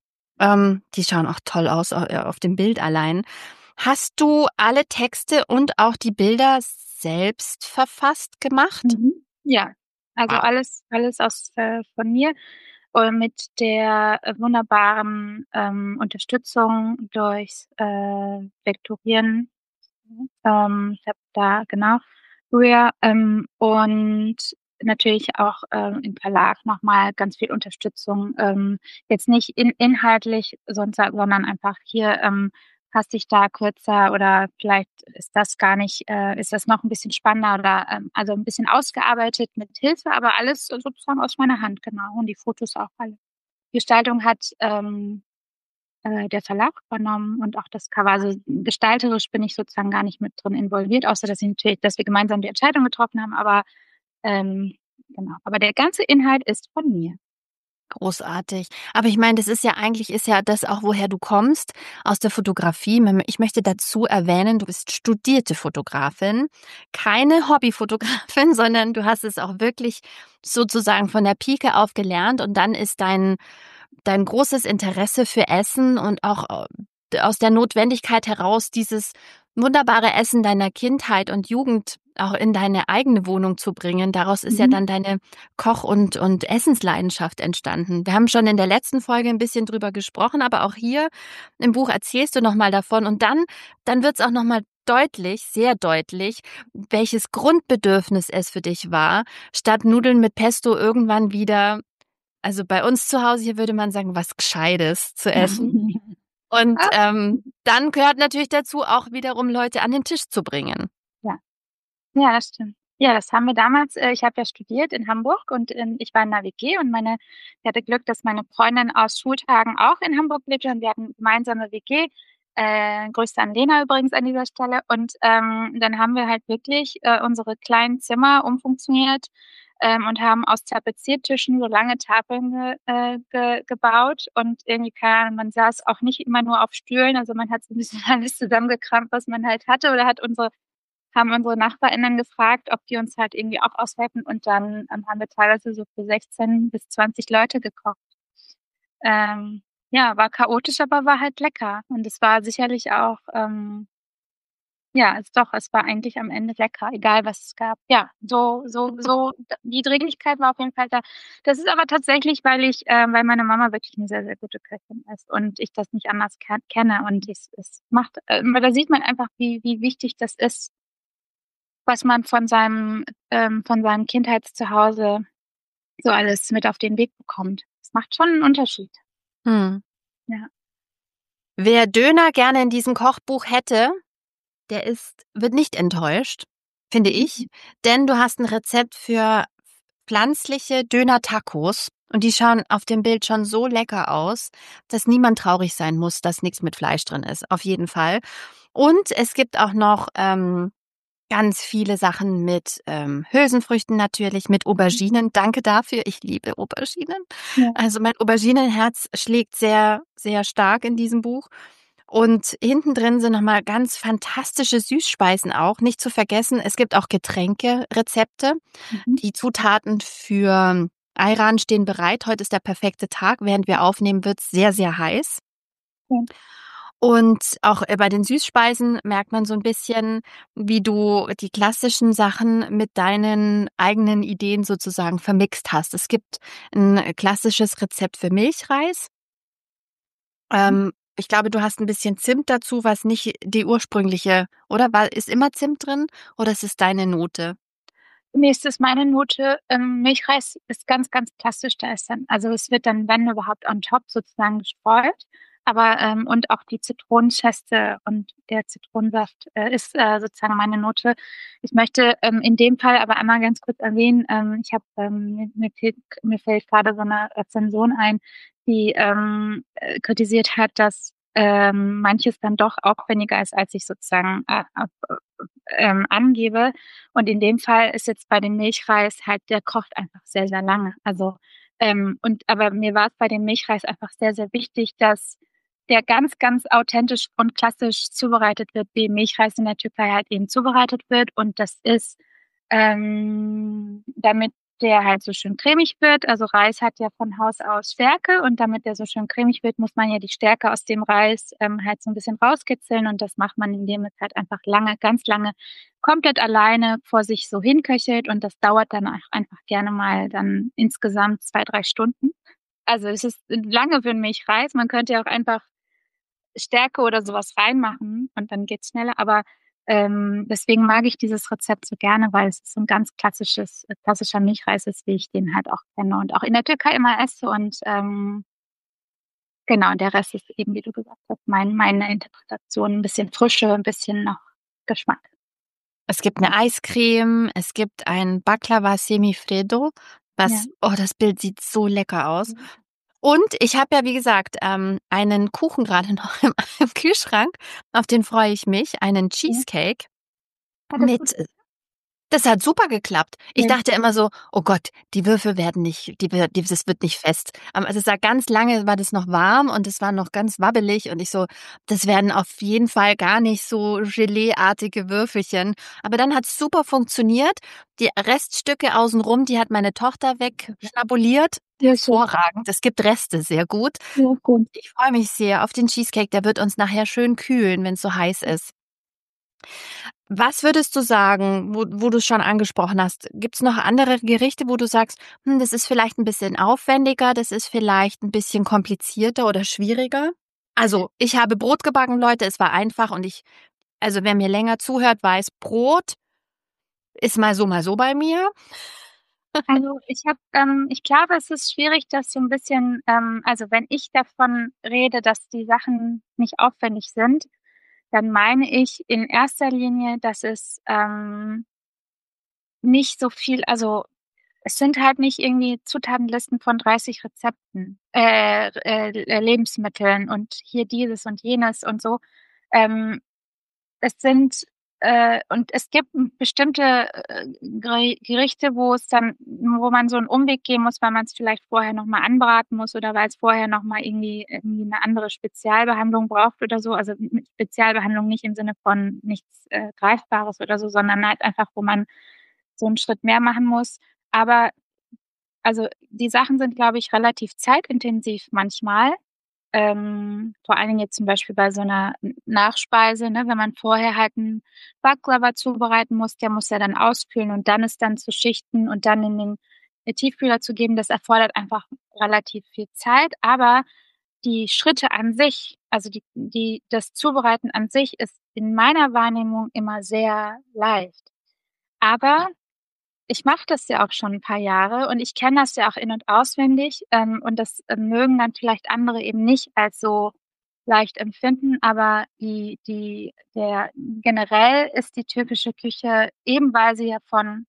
ähm, die schauen auch toll aus au- äh, auf dem Bild allein. Hast du alle Texte und auch die Bilder selbst verfasst gemacht? Mhm. Ja, also Wow. alles, alles aus äh, von mir und mit der äh, wunderbaren ähm, Unterstützung durchs äh, Lektorieren. Ähm, ich habe da genau früher ähm, und natürlich auch ähm, im Verlag nochmal ganz viel Unterstützung. Ähm, jetzt nicht in, inhaltlich, sonst, sondern einfach hier ähm, passt dich da kürzer oder vielleicht ist das gar nicht, äh, ist das noch ein bisschen spannender oder ähm, also ein bisschen ausgearbeitet mit Hilfe, aber alles sozusagen aus meiner Hand, genau. Und die Fotos auch alle. Gestaltung hat ähm, äh, der Verlag übernommen und auch das Cover. Also gestalterisch bin ich sozusagen gar nicht mit drin involviert, außer dass ich natürlich, dass wir gemeinsam die Entscheidung getroffen haben, aber ähm, genau. Aber der ganze Inhalt ist von mir. Großartig. Aber ich meine, das ist ja eigentlich, ist ja das auch, woher du kommst, aus der Fotografie. Ich möchte dazu erwähnen, du bist studierte Fotografin, keine Hobbyfotografin, sondern du hast es auch wirklich sozusagen von der Pike auf gelernt und dann ist dein, dein großes Interesse für Essen und auch äh, aus der Notwendigkeit heraus, dieses wunderbare Essen deiner Kindheit und Jugend auch in deine eigene Wohnung zu bringen. Daraus ist ja Mhm. dann deine Koch- und, und Essensleidenschaft entstanden. Wir haben schon in der letzten Folge ein bisschen drüber gesprochen, aber auch hier im Buch erzählst du nochmal davon und dann, dann wird es auch nochmal deutlich, sehr deutlich, welches Grundbedürfnis es für dich war, statt Nudeln mit Pesto irgendwann wieder, also bei uns zu Hause hier würde man sagen, was Gescheites zu essen. Und Ah, ähm, dann gehört natürlich dazu, auch wiederum Leute an den Tisch zu bringen. Ja, das stimmt. Ja, das haben wir damals, äh, ich habe ja studiert in Hamburg und in, ich war in einer W G und meine, ich hatte Glück, dass meine Freundin aus Schultagen auch in Hamburg lebte und wir hatten gemeinsame W G. Äh, Grüße an Lena übrigens an dieser Stelle. Und ähm, dann haben wir halt wirklich äh, unsere kleinen Zimmer umfunktioniert ähm, und haben aus Tapeziertischen so lange Tafeln ge, äh, ge, gebaut. Und irgendwie, keine Ahnung, man saß auch nicht immer nur auf Stühlen, also man hat so ein bisschen alles zusammengekramt, was man halt hatte, oder hat unsere haben unsere NachbarInnen gefragt, ob die uns halt irgendwie auch aushelfen und dann ähm, haben wir teilweise so für sechzehn bis zwanzig Leute gekocht. Ähm, ja, war chaotisch, aber war halt lecker. Und es war sicherlich auch, ähm, ja, es doch, es war eigentlich am Ende lecker, egal was es gab. Ja, so, so, so, die Dringlichkeit war auf jeden Fall da. Das ist aber tatsächlich, weil ich, äh, weil meine Mama wirklich eine sehr, sehr gute Köchin ist und ich das nicht anders ke- kenne und es, es macht, äh, da sieht man einfach, wie, wie wichtig das ist, was man von seinem, ähm, von seinem Kindheitszuhause so alles mit auf den Weg bekommt. Das macht schon einen Unterschied. Hm. Ja. Wer Döner gerne in diesem Kochbuch hätte, der ist, wird nicht enttäuscht, finde ich, denn du hast ein Rezept für pflanzliche Döner-Tacos und die schauen auf dem Bild schon so lecker aus, dass niemand traurig sein muss, dass nichts mit Fleisch drin ist. Auf jeden Fall. Und es gibt auch noch ähm, ganz viele Sachen mit ähm, Hülsenfrüchten natürlich, mit Auberginen. Danke dafür. Ich liebe Auberginen. Ja. Also mein Auberginenherz schlägt sehr, sehr stark in diesem Buch. Und hinten drin sind nochmal ganz fantastische Süßspeisen auch. Nicht zu vergessen, es gibt auch Getränke-Rezepte. Mhm. Die Zutaten für Ayran stehen bereit. Heute ist der perfekte Tag. Während wir aufnehmen, wird es sehr, sehr heiß. Ja. Und auch äh, bei den Süßspeisen merkt man so ein bisschen, wie du die klassischen Sachen mit deinen eigenen Ideen sozusagen vermixt hast. Es gibt ein klassisches Rezept für Milchreis. Ähm, ich glaube, du hast ein bisschen Zimt dazu, was nicht die ursprüngliche, oder? War, ist immer Zimt drin oder ist es deine Note? Nächstes meine Note, ähm, Milchreis ist ganz, ganz klassisch. Da ist dann, also es wird dann, wenn überhaupt, on top sozusagen gestreut. Aber, ähm, und auch die Zitronenscheste und der Zitronensaft äh, ist äh, sozusagen meine Note. Ich möchte ähm, in dem Fall aber einmal ganz kurz erwähnen, ähm, ich habe, ähm, mir, mir, fehlt, mir fällt gerade so eine Rezension ein, die ähm, äh, kritisiert hat, dass ähm, manches dann doch aufwendiger ist, als ich sozusagen äh, äh, ähm, angebe. Und in dem Fall ist jetzt bei dem Milchreis halt, der kocht einfach sehr, sehr lange. Also, ähm, und aber mir war es bei dem Milchreis einfach sehr, sehr wichtig, dass der ganz, ganz authentisch und klassisch zubereitet wird, wie Milchreis in der Türkei halt eben zubereitet wird. Und das ist, ähm, damit der halt so schön cremig wird. Also Reis hat ja von Haus aus Stärke und damit der so schön cremig wird, muss man ja die Stärke aus dem Reis ähm, halt so ein bisschen rauskitzeln und das macht man, indem es halt einfach lange, ganz lange komplett alleine vor sich so hinköchelt und das dauert dann auch einfach gerne mal dann insgesamt zwei, drei Stunden. Also es ist lange für einen Milchreis. Man könnte ja auch einfach Stärke oder sowas reinmachen und dann geht's schneller. Aber ähm, deswegen mag ich dieses Rezept so gerne, weil es so ein ganz klassisches, äh, klassischer Milchreis ist, wie ich den halt auch kenne und auch in der Türkei immer esse. Und ähm, genau, und der Rest ist eben, wie du gesagt hast, mein, meine Interpretation, ein bisschen Frische, ein bisschen noch Geschmack. Es gibt eine Eiscreme, es gibt ein Baklava Semifreddo, Ja. was, oh, das Bild sieht so lecker aus. Und ich habe ja, wie gesagt, ähm, einen Kuchen gerade noch im, im Kühlschrank, auf den freue ich mich, einen Ja. Cheesecake Hat das gut mit. Das hat super geklappt. Ich ja. dachte immer so, oh Gott, die Würfel werden nicht, die, wir- die, das wird nicht fest. Aber also es war ganz lange, war das noch warm und es war noch ganz wabbelig und ich so, das werden auf jeden Fall gar nicht so Gelee-artige Würfelchen. Aber dann hat es super funktioniert. Die Reststücke außenrum, die hat meine Tochter wegschnabuliert. Sehr schön. Hervorragend. Es gibt Reste, sehr gut. Ja, gut. Ich freue mich sehr auf den Cheesecake. Der wird uns nachher schön kühlen, wenn es so heiß ist. Was würdest du sagen, wo, wo du es schon angesprochen hast? Gibt es noch andere Gerichte, wo du sagst, hm, das ist vielleicht ein bisschen aufwendiger, das ist vielleicht ein bisschen komplizierter oder schwieriger? Also, ich habe Brot gebacken, Leute, es war einfach und ich, also wer mir länger zuhört, weiß, Brot ist mal so, mal so bei mir. Also ich habe, ähm, ich glaube, es ist schwierig, das so ein bisschen, ähm, also wenn ich davon rede, dass die Sachen nicht aufwendig sind, dann meine ich in erster Linie, dass es, ähm, nicht so viel, also es sind halt nicht irgendwie Zutatenlisten von dreißig Rezepten, äh, äh, Lebensmitteln und hier dieses und jenes und so. Ähm, es sind äh, und es gibt bestimmte äh, Gerichte, wo es dann, wo man so einen Umweg gehen muss, weil man es vielleicht vorher nochmal anbraten muss oder weil es vorher nochmal irgendwie, irgendwie eine andere Spezialbehandlung braucht oder so. Also mit Spezialbehandlung nicht im Sinne von nichts äh, Greifbares oder so, sondern halt einfach, wo man so einen Schritt mehr machen muss. Aber also die Sachen sind, glaube ich, relativ zeitintensiv manchmal. Ähm, vor allen Dingen jetzt zum Beispiel bei so einer Nachspeise, ne, wenn man vorher halt einen Baklava zubereiten muss, der muss ja dann auskühlen und dann ist dann zu schichten und dann in den Tiefkühler zu geben, das erfordert einfach relativ viel Zeit. Aber die Schritte an sich, also die, die, das Zubereiten an sich ist in meiner Wahrnehmung immer sehr leicht. Aber ich mache das ja auch schon ein paar Jahre und ich kenne das ja auch in und auswendig, ähm, und das äh, mögen dann vielleicht andere eben nicht als so leicht empfinden, aber die, die, der generell ist die türkische Küche, eben weil sie ja von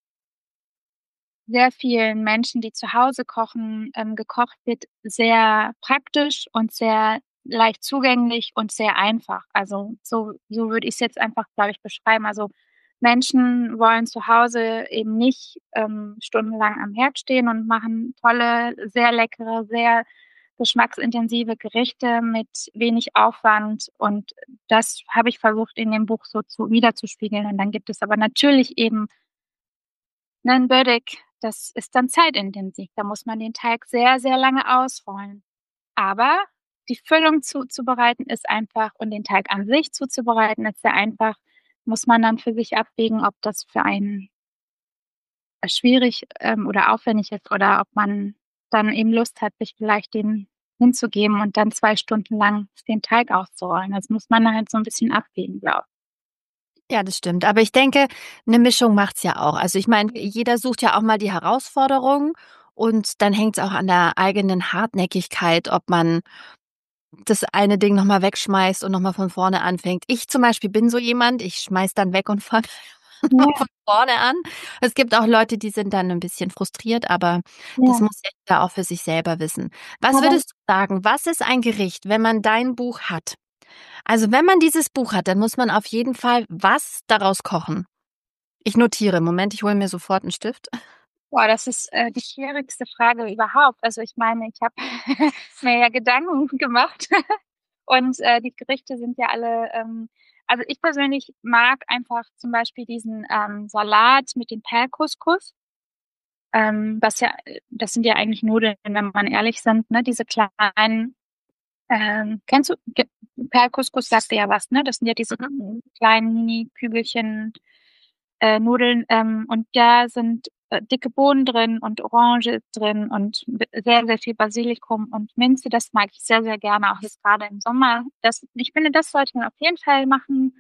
sehr vielen Menschen, die zu Hause kochen, ähm, gekocht wird, sehr praktisch und sehr leicht zugänglich und sehr einfach. Also so, so würde ich es jetzt einfach, glaube ich, beschreiben. Also Menschen wollen zu Hause eben nicht ähm, stundenlang am Herd stehen und machen tolle, sehr leckere, sehr geschmacksintensive Gerichte mit wenig Aufwand. Und das habe ich versucht in dem Buch so zu wiederzuspiegeln. Und dann gibt es aber natürlich eben ein Börek, das ist dann zeitintensiv. Da muss man den Teig sehr, sehr lange ausrollen. Aber die Füllung zuzubereiten ist einfach und den Teig an sich zuzubereiten ist sehr einfach. Muss man dann für sich abwägen, ob das für einen äh, schwierig ähm, oder aufwendig ist oder ob man dann eben Lust hat, sich vielleicht den hinzugeben und dann zwei Stunden lang den Teig auszurollen. Das muss man halt so ein bisschen abwägen, glaube Ja, das stimmt. Aber ich denke, eine Mischung macht's ja auch. Also, ich meine, jeder sucht ja auch mal die Herausforderung und dann hängt's auch an der eigenen Hartnäckigkeit, ob man das eine Ding noch mal wegschmeißt und noch mal von vorne anfängt. Ich zum Beispiel bin so jemand, ich schmeiß dann weg und fange ich. von vorne an. Es gibt auch Leute, die sind dann ein bisschen frustriert, aber Ja, das ja. muss jeder auch für sich selber wissen. Was Aber würdest du sagen, was ist ein Gericht, wenn man dein Buch hat? Also, wenn man dieses Buch hat, dann muss man auf jeden Fall was daraus kochen. Ich notiere. Moment, ich hole mir sofort 'n Stift. boah, das ist äh, die schwierigste Frage überhaupt. Also ich meine, ich habe mir ja Gedanken gemacht und äh, die Gerichte sind ja alle, ähm, also ich persönlich mag einfach zum Beispiel diesen ähm, Salat mit dem Pellcouscous, ähm, was ja, das sind ja eigentlich Nudeln, wenn man ehrlich sind, ne? Diese kleinen, ähm, kennst du, Ge- Pellcouscous sagt dir ja was, ne? Das sind ja diese kleinen Mini-Kügelchen äh, Nudeln, ähm, und da sind äh, dicke Bohnen drin und Orange drin und b- sehr, sehr viel Basilikum und Minze. Das mag ich sehr, sehr gerne, auch jetzt gerade im Sommer. Das, ich finde, das sollte man auf jeden Fall machen.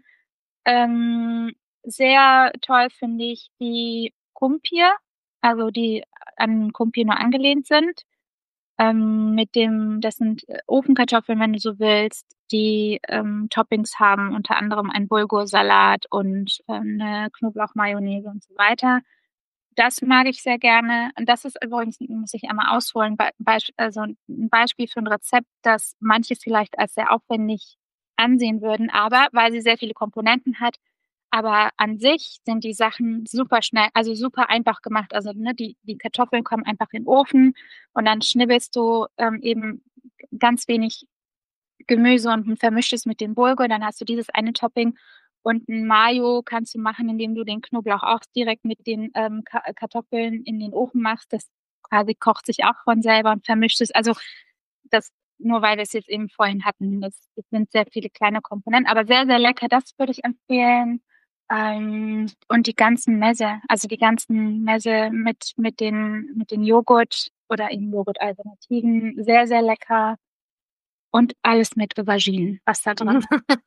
Ähm, sehr toll finde ich die Kumpir, also die an Kumpir nur angelehnt sind. Ähm, mit dem, das sind äh, Ofenkartoffeln, wenn du so willst, die ähm, Toppings haben, unter anderem ein Bulgursalat und äh, eine Knoblauchmayonnaise und so weiter. Das mag ich sehr gerne. Und das ist übrigens, muss ich einmal ausholen, Be Beisp also ein Beispiel für ein Rezept, das manche vielleicht als sehr aufwendig ansehen würden, aber weil sie sehr viele Komponenten hat. Aber an sich sind die Sachen super schnell, also super einfach gemacht. Also ne, die, die Kartoffeln kommen einfach in den Ofen und dann schnibbelst du ähm, eben ganz wenig Gemüse und vermischst es mit dem Bulgur. Dann hast du dieses eine Topping und ein Mayo kannst du machen, indem du den Knoblauch auch direkt mit den ähm, Ka Kartoffeln in den Ofen machst. Das quasi kocht sich auch von selber und vermischt es. Also das, nur weil wir es jetzt eben vorhin hatten, das, das sind sehr viele kleine Komponenten, aber sehr, sehr lecker. Das würde ich empfehlen. Ähm, und die ganzen Mezze, also die ganzen Mezze mit, mit den, mit den Joghurt oder eben Joghurt-Alternativen, sehr, sehr lecker. Und alles mit Auberginen, was da drin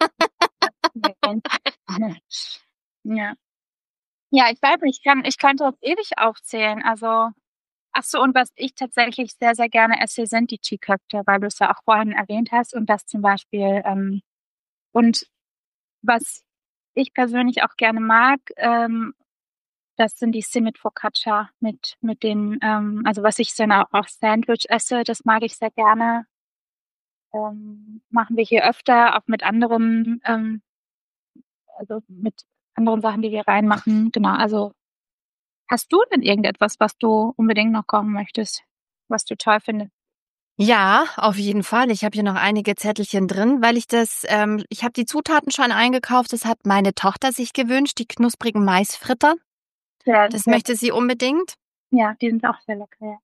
ist. Ja. Ja, ich weiß nicht, ich kann, ich könnte jetzt ewig aufzählen. Also, ach so, und was ich tatsächlich sehr, sehr gerne esse, sind die Chiköfte, weil du es ja auch vorhin erwähnt hast und das zum Beispiel, ähm, und was ich persönlich auch gerne mag, ähm, Das sind die Simit Focaccia mit, mit den, ähm, also was ich dann auch auf Sandwich esse, das mag ich sehr gerne. Ähm, machen wir hier öfter, auch mit anderen, ähm, also mit anderen Sachen, die wir reinmachen. Genau, also hast du denn irgendetwas, was du unbedingt noch kochen möchtest, was du toll findest? Ja, auf jeden Fall. Ich habe hier noch einige Zettelchen drin, weil ich das, ähm, ich habe die Zutaten schon eingekauft. Das hat meine Tochter sich gewünscht, die knusprigen Maisfritter. Sehr, Das sehr, möchte sie unbedingt. ja, die sind auch sehr lecker, ja.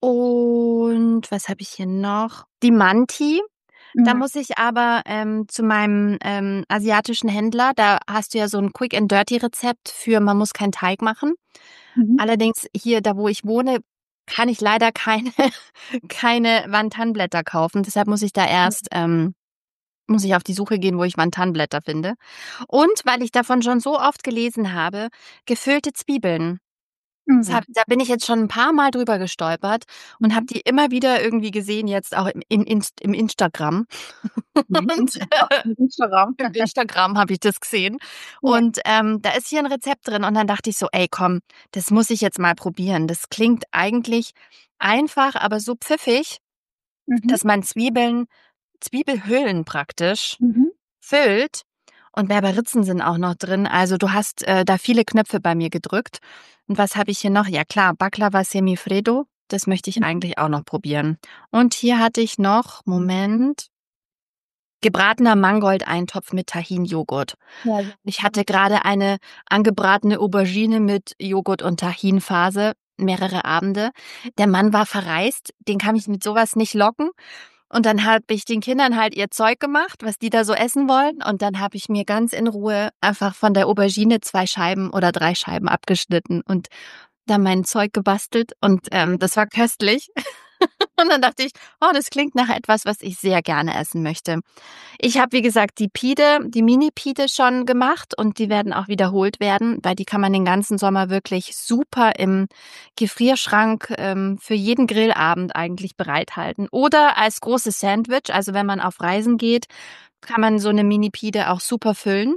Und was habe ich hier noch? Die Manti. Da Mhm. muss ich aber ähm, zu meinem ähm, asiatischen Händler, da hast du ja so ein Quick and Dirty Rezept für, man muss keinen Teig machen. Mhm. Allerdings hier, da wo ich wohne, kann ich leider keine, keine Wantanblätter kaufen. Deshalb muss ich da erst, ähm, muss ich auf die Suche gehen, wo ich Wantanblätter finde. Und weil ich davon schon so oft gelesen habe, gefüllte Zwiebeln. Das Mhm. hab, da bin ich jetzt schon ein paar Mal drüber gestolpert und habe Mhm. die immer wieder irgendwie gesehen, jetzt auch im, im, Inst- im Instagram. Mhm. Und äh, Im Instagram. im Instagram habe ich das gesehen. Ja. Und ähm, da ist hier ein Rezept drin. Und dann dachte ich so, ey, komm, das muss ich jetzt mal probieren. Das klingt eigentlich einfach, aber so pfiffig, Mhm. dass man Zwiebeln, Zwiebelhüllen praktisch Mhm. füllt. Und Berberitzen sind auch noch drin. Also du hast äh, da viele Knöpfe bei mir gedrückt. Und was habe ich hier noch? Ja klar, Baklava Semifreddo. Das möchte ich Mhm. eigentlich auch noch probieren. Und hier hatte ich noch, Moment, gebratener Mangold-Eintopf mit Tahin-Joghurt. Ja, sehr Ich lecker. hatte gerade eine angebratene Aubergine mit Joghurt und Tahinphase, mehrere Abende. Der Mann war verreist, den kann ich mit sowas nicht locken. Und dann habe ich den Kindern halt ihr Zeug gemacht, was die da so essen wollen. Und dann habe ich mir ganz in Ruhe einfach von der Aubergine zwei Scheiben oder drei Scheiben abgeschnitten und dann mein Zeug gebastelt. Und ähm, das war köstlich. Und dann dachte ich, oh, das klingt nach etwas, was ich sehr gerne essen möchte. Ich habe, wie gesagt, die Pide, die Mini-Pide schon gemacht und die werden auch wiederholt werden, weil die kann man den ganzen Sommer wirklich super im Gefrierschrank ähm, für jeden Grillabend eigentlich bereithalten. Oder als großes Sandwich, also wenn man auf Reisen geht, kann man so eine Mini-Pide auch super füllen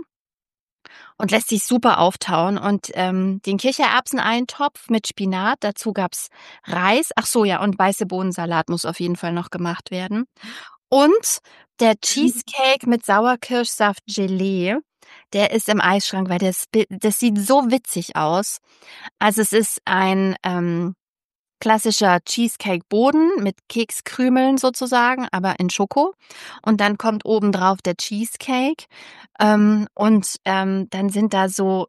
und lässt sich super auftauen. Und ähm, den Kichererbseneintopf mit Spinat, dazu gab's Reis. Ach so, ja, und weiße Bohnensalat muss auf jeden Fall noch gemacht werden. Und der Cheesecake mit Sauerkirschsaft Gelee, der ist im Eisschrank, weil das, das sieht so witzig aus. Also es ist ein ähm, klassischer Cheesecake-Boden mit Kekskrümeln sozusagen, aber in Schoko. Und dann kommt obendrauf der Cheesecake. Ähm, und ähm, dann sind da so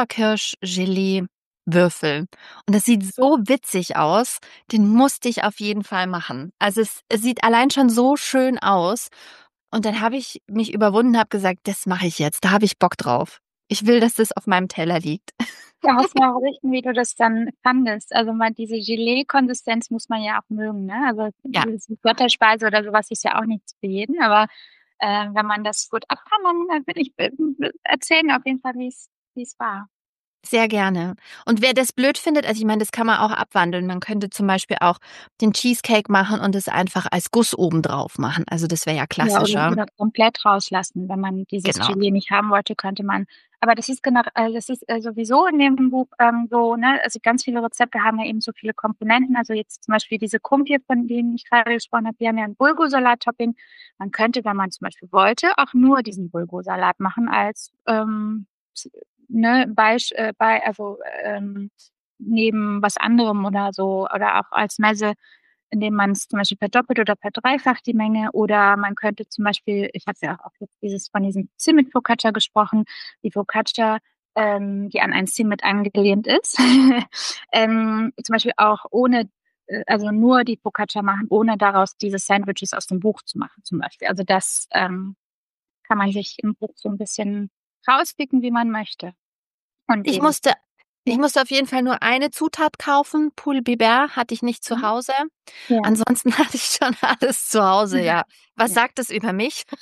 Sauerkirsch-Gelee-Würfel. Und das sieht so witzig aus. Den musste ich auf jeden Fall machen. Also es, es sieht allein schon so schön aus. Und dann habe ich mich überwunden, habe gesagt, das mache ich jetzt. Da habe ich Bock drauf. Ich will, dass das auf meinem Teller liegt. Ja, muss man auch richten, wie du das dann fandest. Also mal diese Gelee-Konsistenz muss man ja auch mögen, ne? Also Ja, diese Götterspeise oder sowas ist ja auch nichts für jeden, aber äh, wenn man das gut ab kann, dann äh, will ich äh, erzählen auf jeden Fall, wie es wie es war. sehr gerne. Und wer das blöd findet, also ich meine, das kann man auch abwandeln. Man könnte zum Beispiel auch den Cheesecake machen und es einfach als Guss obendrauf machen. Also das wäre ja Ja, oder, klassischer. oder komplett rauslassen. Wenn man dieses Genau. Gelee nicht haben wollte, könnte man. Aber das ist genau, äh, das ist äh, sowieso in dem Buch ähm, so, ne, also ganz viele Rezepte haben ja eben so viele Komponenten. Also jetzt zum Beispiel diese Kumpir, von denen ich gerade gesprochen habe, die haben ja ein Bulgursalat-Topping. Man könnte, wenn man zum Beispiel wollte, auch nur diesen Bulgursalat machen als ähm, ne, bei, äh, bei, also ähm, neben was anderem oder so, oder auch als Mezze, indem man es zum Beispiel verdoppelt oder verdreifacht die Menge. Oder man könnte zum Beispiel, ich habe ja auch jetzt dieses von diesem Zimmet Focaccia gesprochen, die Focaccia, ähm, die an ein Zimmet angelehnt ist, ähm, zum Beispiel auch ohne, äh, also nur die Focaccia machen, ohne daraus diese Sandwiches aus dem Buch zu machen, zum Beispiel. Also das ähm, kann man sich im Buch so ein bisschen rauspicken, wie man möchte. Und Ich eben, musste, ich ja. musste auf jeden Fall nur eine Zutat kaufen. Poule Biber hatte ich nicht zu Mhm. Hause. Ja. Ansonsten hatte ich schon alles zu Hause, ja. Was Ja. sagt das über mich?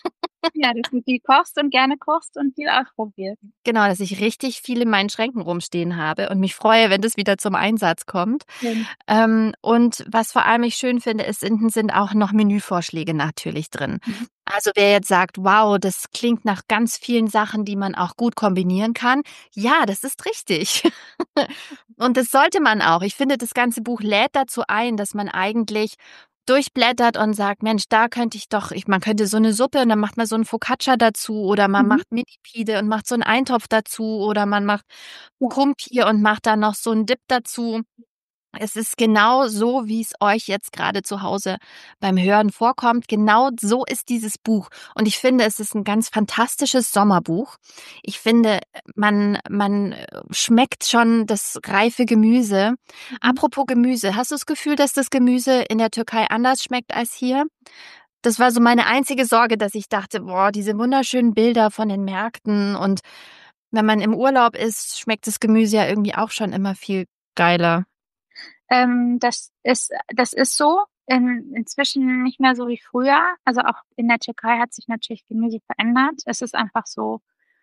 Ja, dass du viel kochst und gerne kochst und viel ausprobierst. Genau, dass ich richtig viel in meinen Schränken rumstehen habe und mich freue, wenn das wieder zum Einsatz kommt. Schön. Ähm, und was vor allem ich schön finde, ist, hinten sind auch noch Menüvorschläge natürlich drin. Mhm. Also wer jetzt sagt, wow, das klingt nach ganz vielen Sachen, die man auch gut kombinieren kann. Ja, das ist richtig. Und das sollte man auch. Ich finde, das ganze Buch lädt dazu ein, dass man eigentlich durchblättert und sagt, Mensch, da könnte ich doch, ich, man könnte so eine Suppe und dann macht man so einen Focaccia dazu oder man Mhm. macht Mini-Pide und macht so einen Eintopf dazu oder man macht Ja. Krumpir und macht dann noch so einen Dip dazu. Es ist genau so, wie es euch jetzt gerade zu Hause beim Hören vorkommt. Genau so ist dieses Buch. Und ich finde, es ist ein ganz fantastisches Sommerbuch. Ich finde, man, man äh, schmeckt schon das reife Gemüse. Mhm. Apropos Gemüse, hast du das Gefühl, dass das Gemüse in der Türkei anders schmeckt als hier? Das war so meine einzige Sorge, dass ich dachte, boah, diese wunderschönen Bilder von den Märkten und wenn man im Urlaub ist, schmeckt das Gemüse ja irgendwie auch schon immer viel geiler. Ähm, das ist, das ist so. In, inzwischen nicht mehr so wie früher. Also auch in der Türkei hat sich natürlich Gemüse verändert. Es ist einfach so,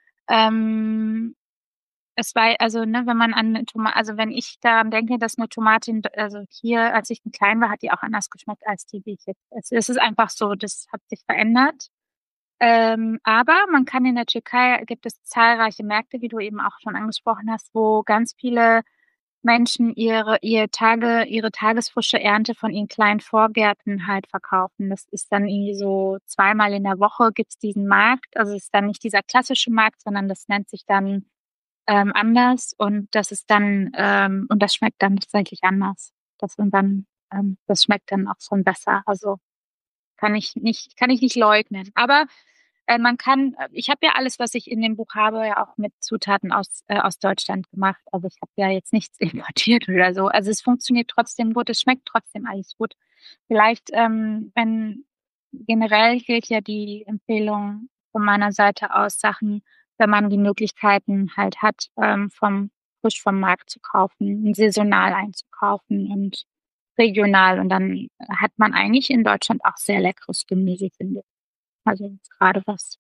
ähm, es war, also, ne, wenn man an eine Tomate, also wenn ich daran denke, dass eine Tomate, in, also hier, als ich klein war, hat die auch anders geschmeckt als die, die ich jetzt esse. Es ist einfach so, das hat sich verändert. Ähm, aber man kann in der Türkei, gibt es zahlreiche Märkte, wie du eben auch schon angesprochen hast, wo ganz viele Menschen ihre, ihre Tage, ihre tagesfrische Ernte von ihren kleinen Vorgärten halt verkaufen. Das ist dann irgendwie so zweimal in der Woche gibt's diesen Markt. Also es ist dann nicht dieser klassische Markt, sondern das nennt sich dann ähm, anders und das ist dann, ähm, und das schmeckt dann tatsächlich anders. Das sind dann, ähm, das schmeckt dann auch schon besser. Also kann ich nicht, kann ich nicht leugnen. Aber äh, man kann, äh, ich habe ja alles, was ich in dem Buch habe, ja auch mit Zutaten aus, äh, aus Deutschland gemacht. Also ich habe ja jetzt nichts importiert oder so. Also es funktioniert trotzdem gut, es schmeckt trotzdem alles gut. Vielleicht, ähm, wenn generell gilt ja die Empfehlung von meiner Seite aus, Sachen, wenn man die Möglichkeiten halt hat, ähm, vom frisch vom Markt zu kaufen, saisonal einzukaufen und regional. Und dann hat man eigentlich in Deutschland auch sehr leckeres Gemüse, finde ich. Also jetzt gerade was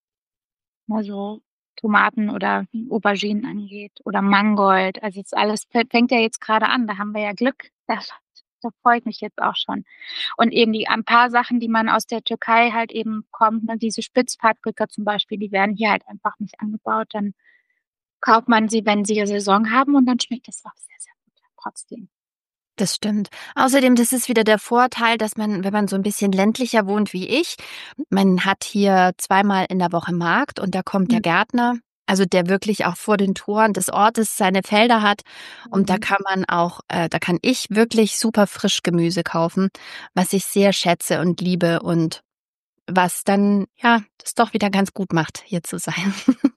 also Tomaten oder Auberginen angeht oder Mangold. Also jetzt alles fängt ja jetzt gerade an. Da haben wir ja Glück. Da, da freue ich mich jetzt auch schon. Und eben die ein paar Sachen, die man aus der Türkei halt eben kommt, ne, diese Spitzpaprika zum Beispiel, die werden hier halt einfach nicht angebaut. Dann kauft man sie, wenn sie ihre Saison haben und dann schmeckt es auch sehr, sehr gut trotzdem. Das stimmt. Außerdem, das ist wieder der Vorteil, dass man, wenn man so ein bisschen ländlicher wohnt wie ich, man hat hier zweimal in der Woche Markt und da kommt der Gärtner, also der wirklich auch vor den Toren des Ortes seine Felder hat und da Mhm. kann man auch, äh, da kann ich wirklich super frisch Gemüse kaufen, was ich sehr schätze und liebe und was dann, ja, das doch wieder ganz gut macht, hier zu sein.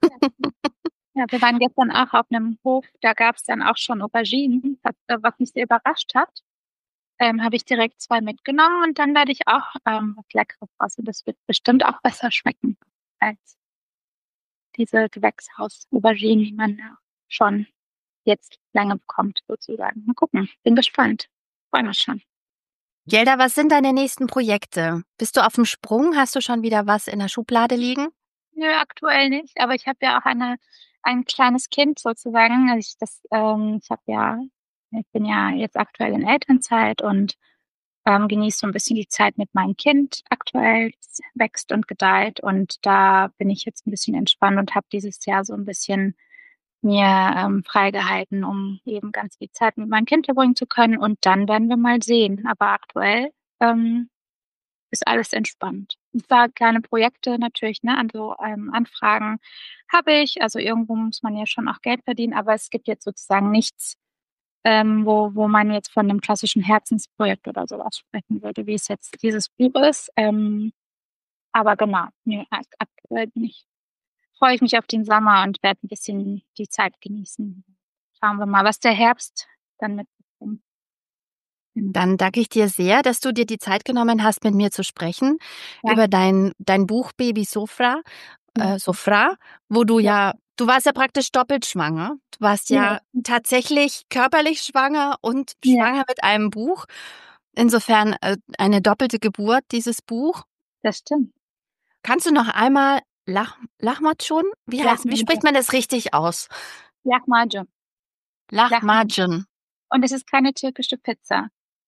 Ja, wir waren gestern auch auf einem Hof, da gab es dann auch schon Auberginen, was, äh, was mich sehr überrascht hat. Ähm, habe ich direkt zwei mitgenommen und dann werde ich auch ähm, was Leckeres raus. Und das wird bestimmt auch besser schmecken als diese Gewächshaus-Auberginen, die man ja schon jetzt lange bekommt, sozusagen. Mal gucken, bin gespannt. Freue mich schon. Gelda, was sind deine nächsten Projekte? Bist du auf dem Sprung? Hast du schon wieder was in der Schublade liegen? Nö, aktuell nicht, aber ich habe ja auch eine, ein kleines Kind sozusagen. Also ich das, ähm, ich habe ja, ich bin ja jetzt aktuell in Elternzeit und ähm, genieße so ein bisschen die Zeit mit meinem Kind aktuell. Es wächst und gedeiht und da bin ich jetzt ein bisschen entspannt und habe dieses Jahr so ein bisschen mir ähm, freigehalten, um eben ganz viel Zeit mit meinem Kind verbringen zu können und dann werden wir mal sehen. Aber aktuell ähm, ist alles entspannt. Ein paar kleine Projekte natürlich, ne, also ähm, Anfragen habe ich. Also irgendwo muss man ja schon auch Geld verdienen, aber es gibt jetzt sozusagen nichts, ähm, wo, wo man jetzt von einem klassischen Herzensprojekt oder sowas sprechen würde, wie es jetzt dieses Buch ist. Ähm, aber genau, nee, ak- aktuell bin ich, freue ich mich auf den Sommer und werde ein bisschen die Zeit genießen. Schauen wir mal, was der Herbst dann mitbringt. Dann danke ich dir sehr, dass du dir die Zeit genommen hast, mit mir zu sprechen über Danke. dein, dein Buch Baby Sofra, Ja, äh, Sofra, wo du ja, ja, du warst ja praktisch doppelt schwanger. Du warst ja, ja tatsächlich körperlich schwanger und ja, schwanger mit einem Buch. Insofern äh, eine doppelte Geburt, dieses Buch. das stimmt. Kannst du noch einmal Lach, Lahmacun? Wie heißt, wie spricht man das richtig aus? Lahmacun. Lahmacun. Und es ist keine türkische Pizza.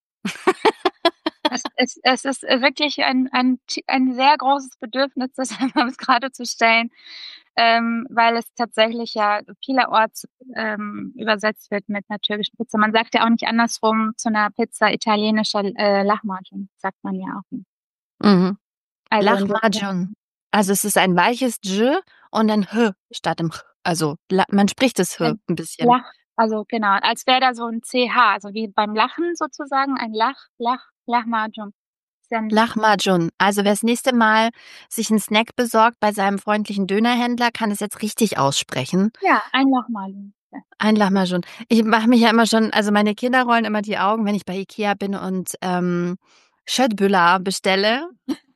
es, es, es ist wirklich ein, ein, ein sehr großes Bedürfnis, das gerade zu stellen, ähm, weil es tatsächlich ja vielerorts ähm, übersetzt wird mit einer türkischen Pizza. Man sagt ja auch nicht andersrum zu einer Pizza italienischer äh, Lahmacun, sagt man ja auch nicht. Mhm. Also Lahmacun. Also es ist ein weiches J und ein H statt dem Ch. Also man spricht das H ein bisschen. Lach, also genau, als wäre da so ein C H, also wie beim Lachen sozusagen, ein Lach, Lach, Lahmacun. Lahmacun. Also wer das nächste Mal sich einen Snack besorgt bei seinem freundlichen Dönerhändler, kann es jetzt richtig aussprechen. Ja, ein Lahmacun. Ja. Ein Lahmacun. Ich mache mich ja immer schon, also meine Kinder rollen immer die Augen, wenn ich bei Ikea bin und ähm, Köttbullar bestelle.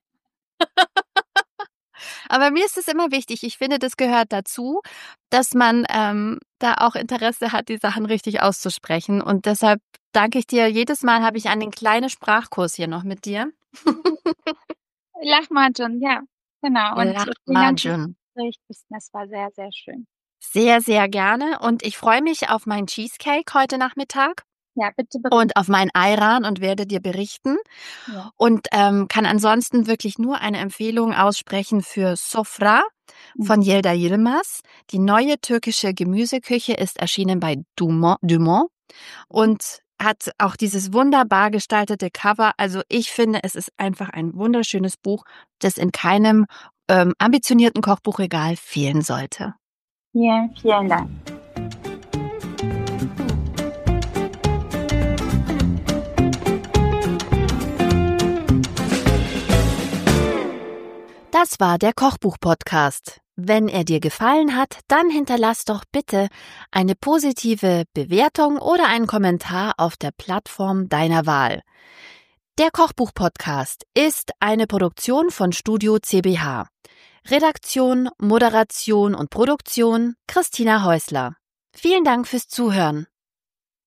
Aber mir ist es immer wichtig, ich finde, das gehört dazu, dass man ähm, da auch Interesse hat, die Sachen richtig auszusprechen. Und deshalb danke ich dir. Jedes Mal habe ich einen kleinen Sprachkurs hier noch mit dir. Lahmacun, ja, genau. Und Lahmacun. Das war sehr, sehr schön. Sehr, sehr gerne. Und ich freue mich auf meinen Cheesecake heute Nachmittag. Ja, bitte berichten. Und auf meinen Ayran und werde dir berichten. Ja. Und ähm, kann ansonsten wirklich nur eine Empfehlung aussprechen für Sofra von Yelda Yilmaz. Die neue türkische Gemüseküche ist erschienen bei Dumont, Dumont und hat auch dieses wunderbar gestaltete Cover. Also ich finde, es ist einfach ein wunderschönes Buch, das in keinem ähm, ambitionierten Kochbuchregal fehlen sollte. Ja, vielen Dank. Das war der Kochbuch-Podcast. Wenn er dir gefallen hat, dann hinterlass doch bitte eine positive Bewertung oder einen Kommentar auf der Plattform deiner Wahl. Der Kochbuch-Podcast ist eine Produktion von Studio C B H. Redaktion, Moderation und Produktion Christina Häusler. Vielen Dank fürs Zuhören.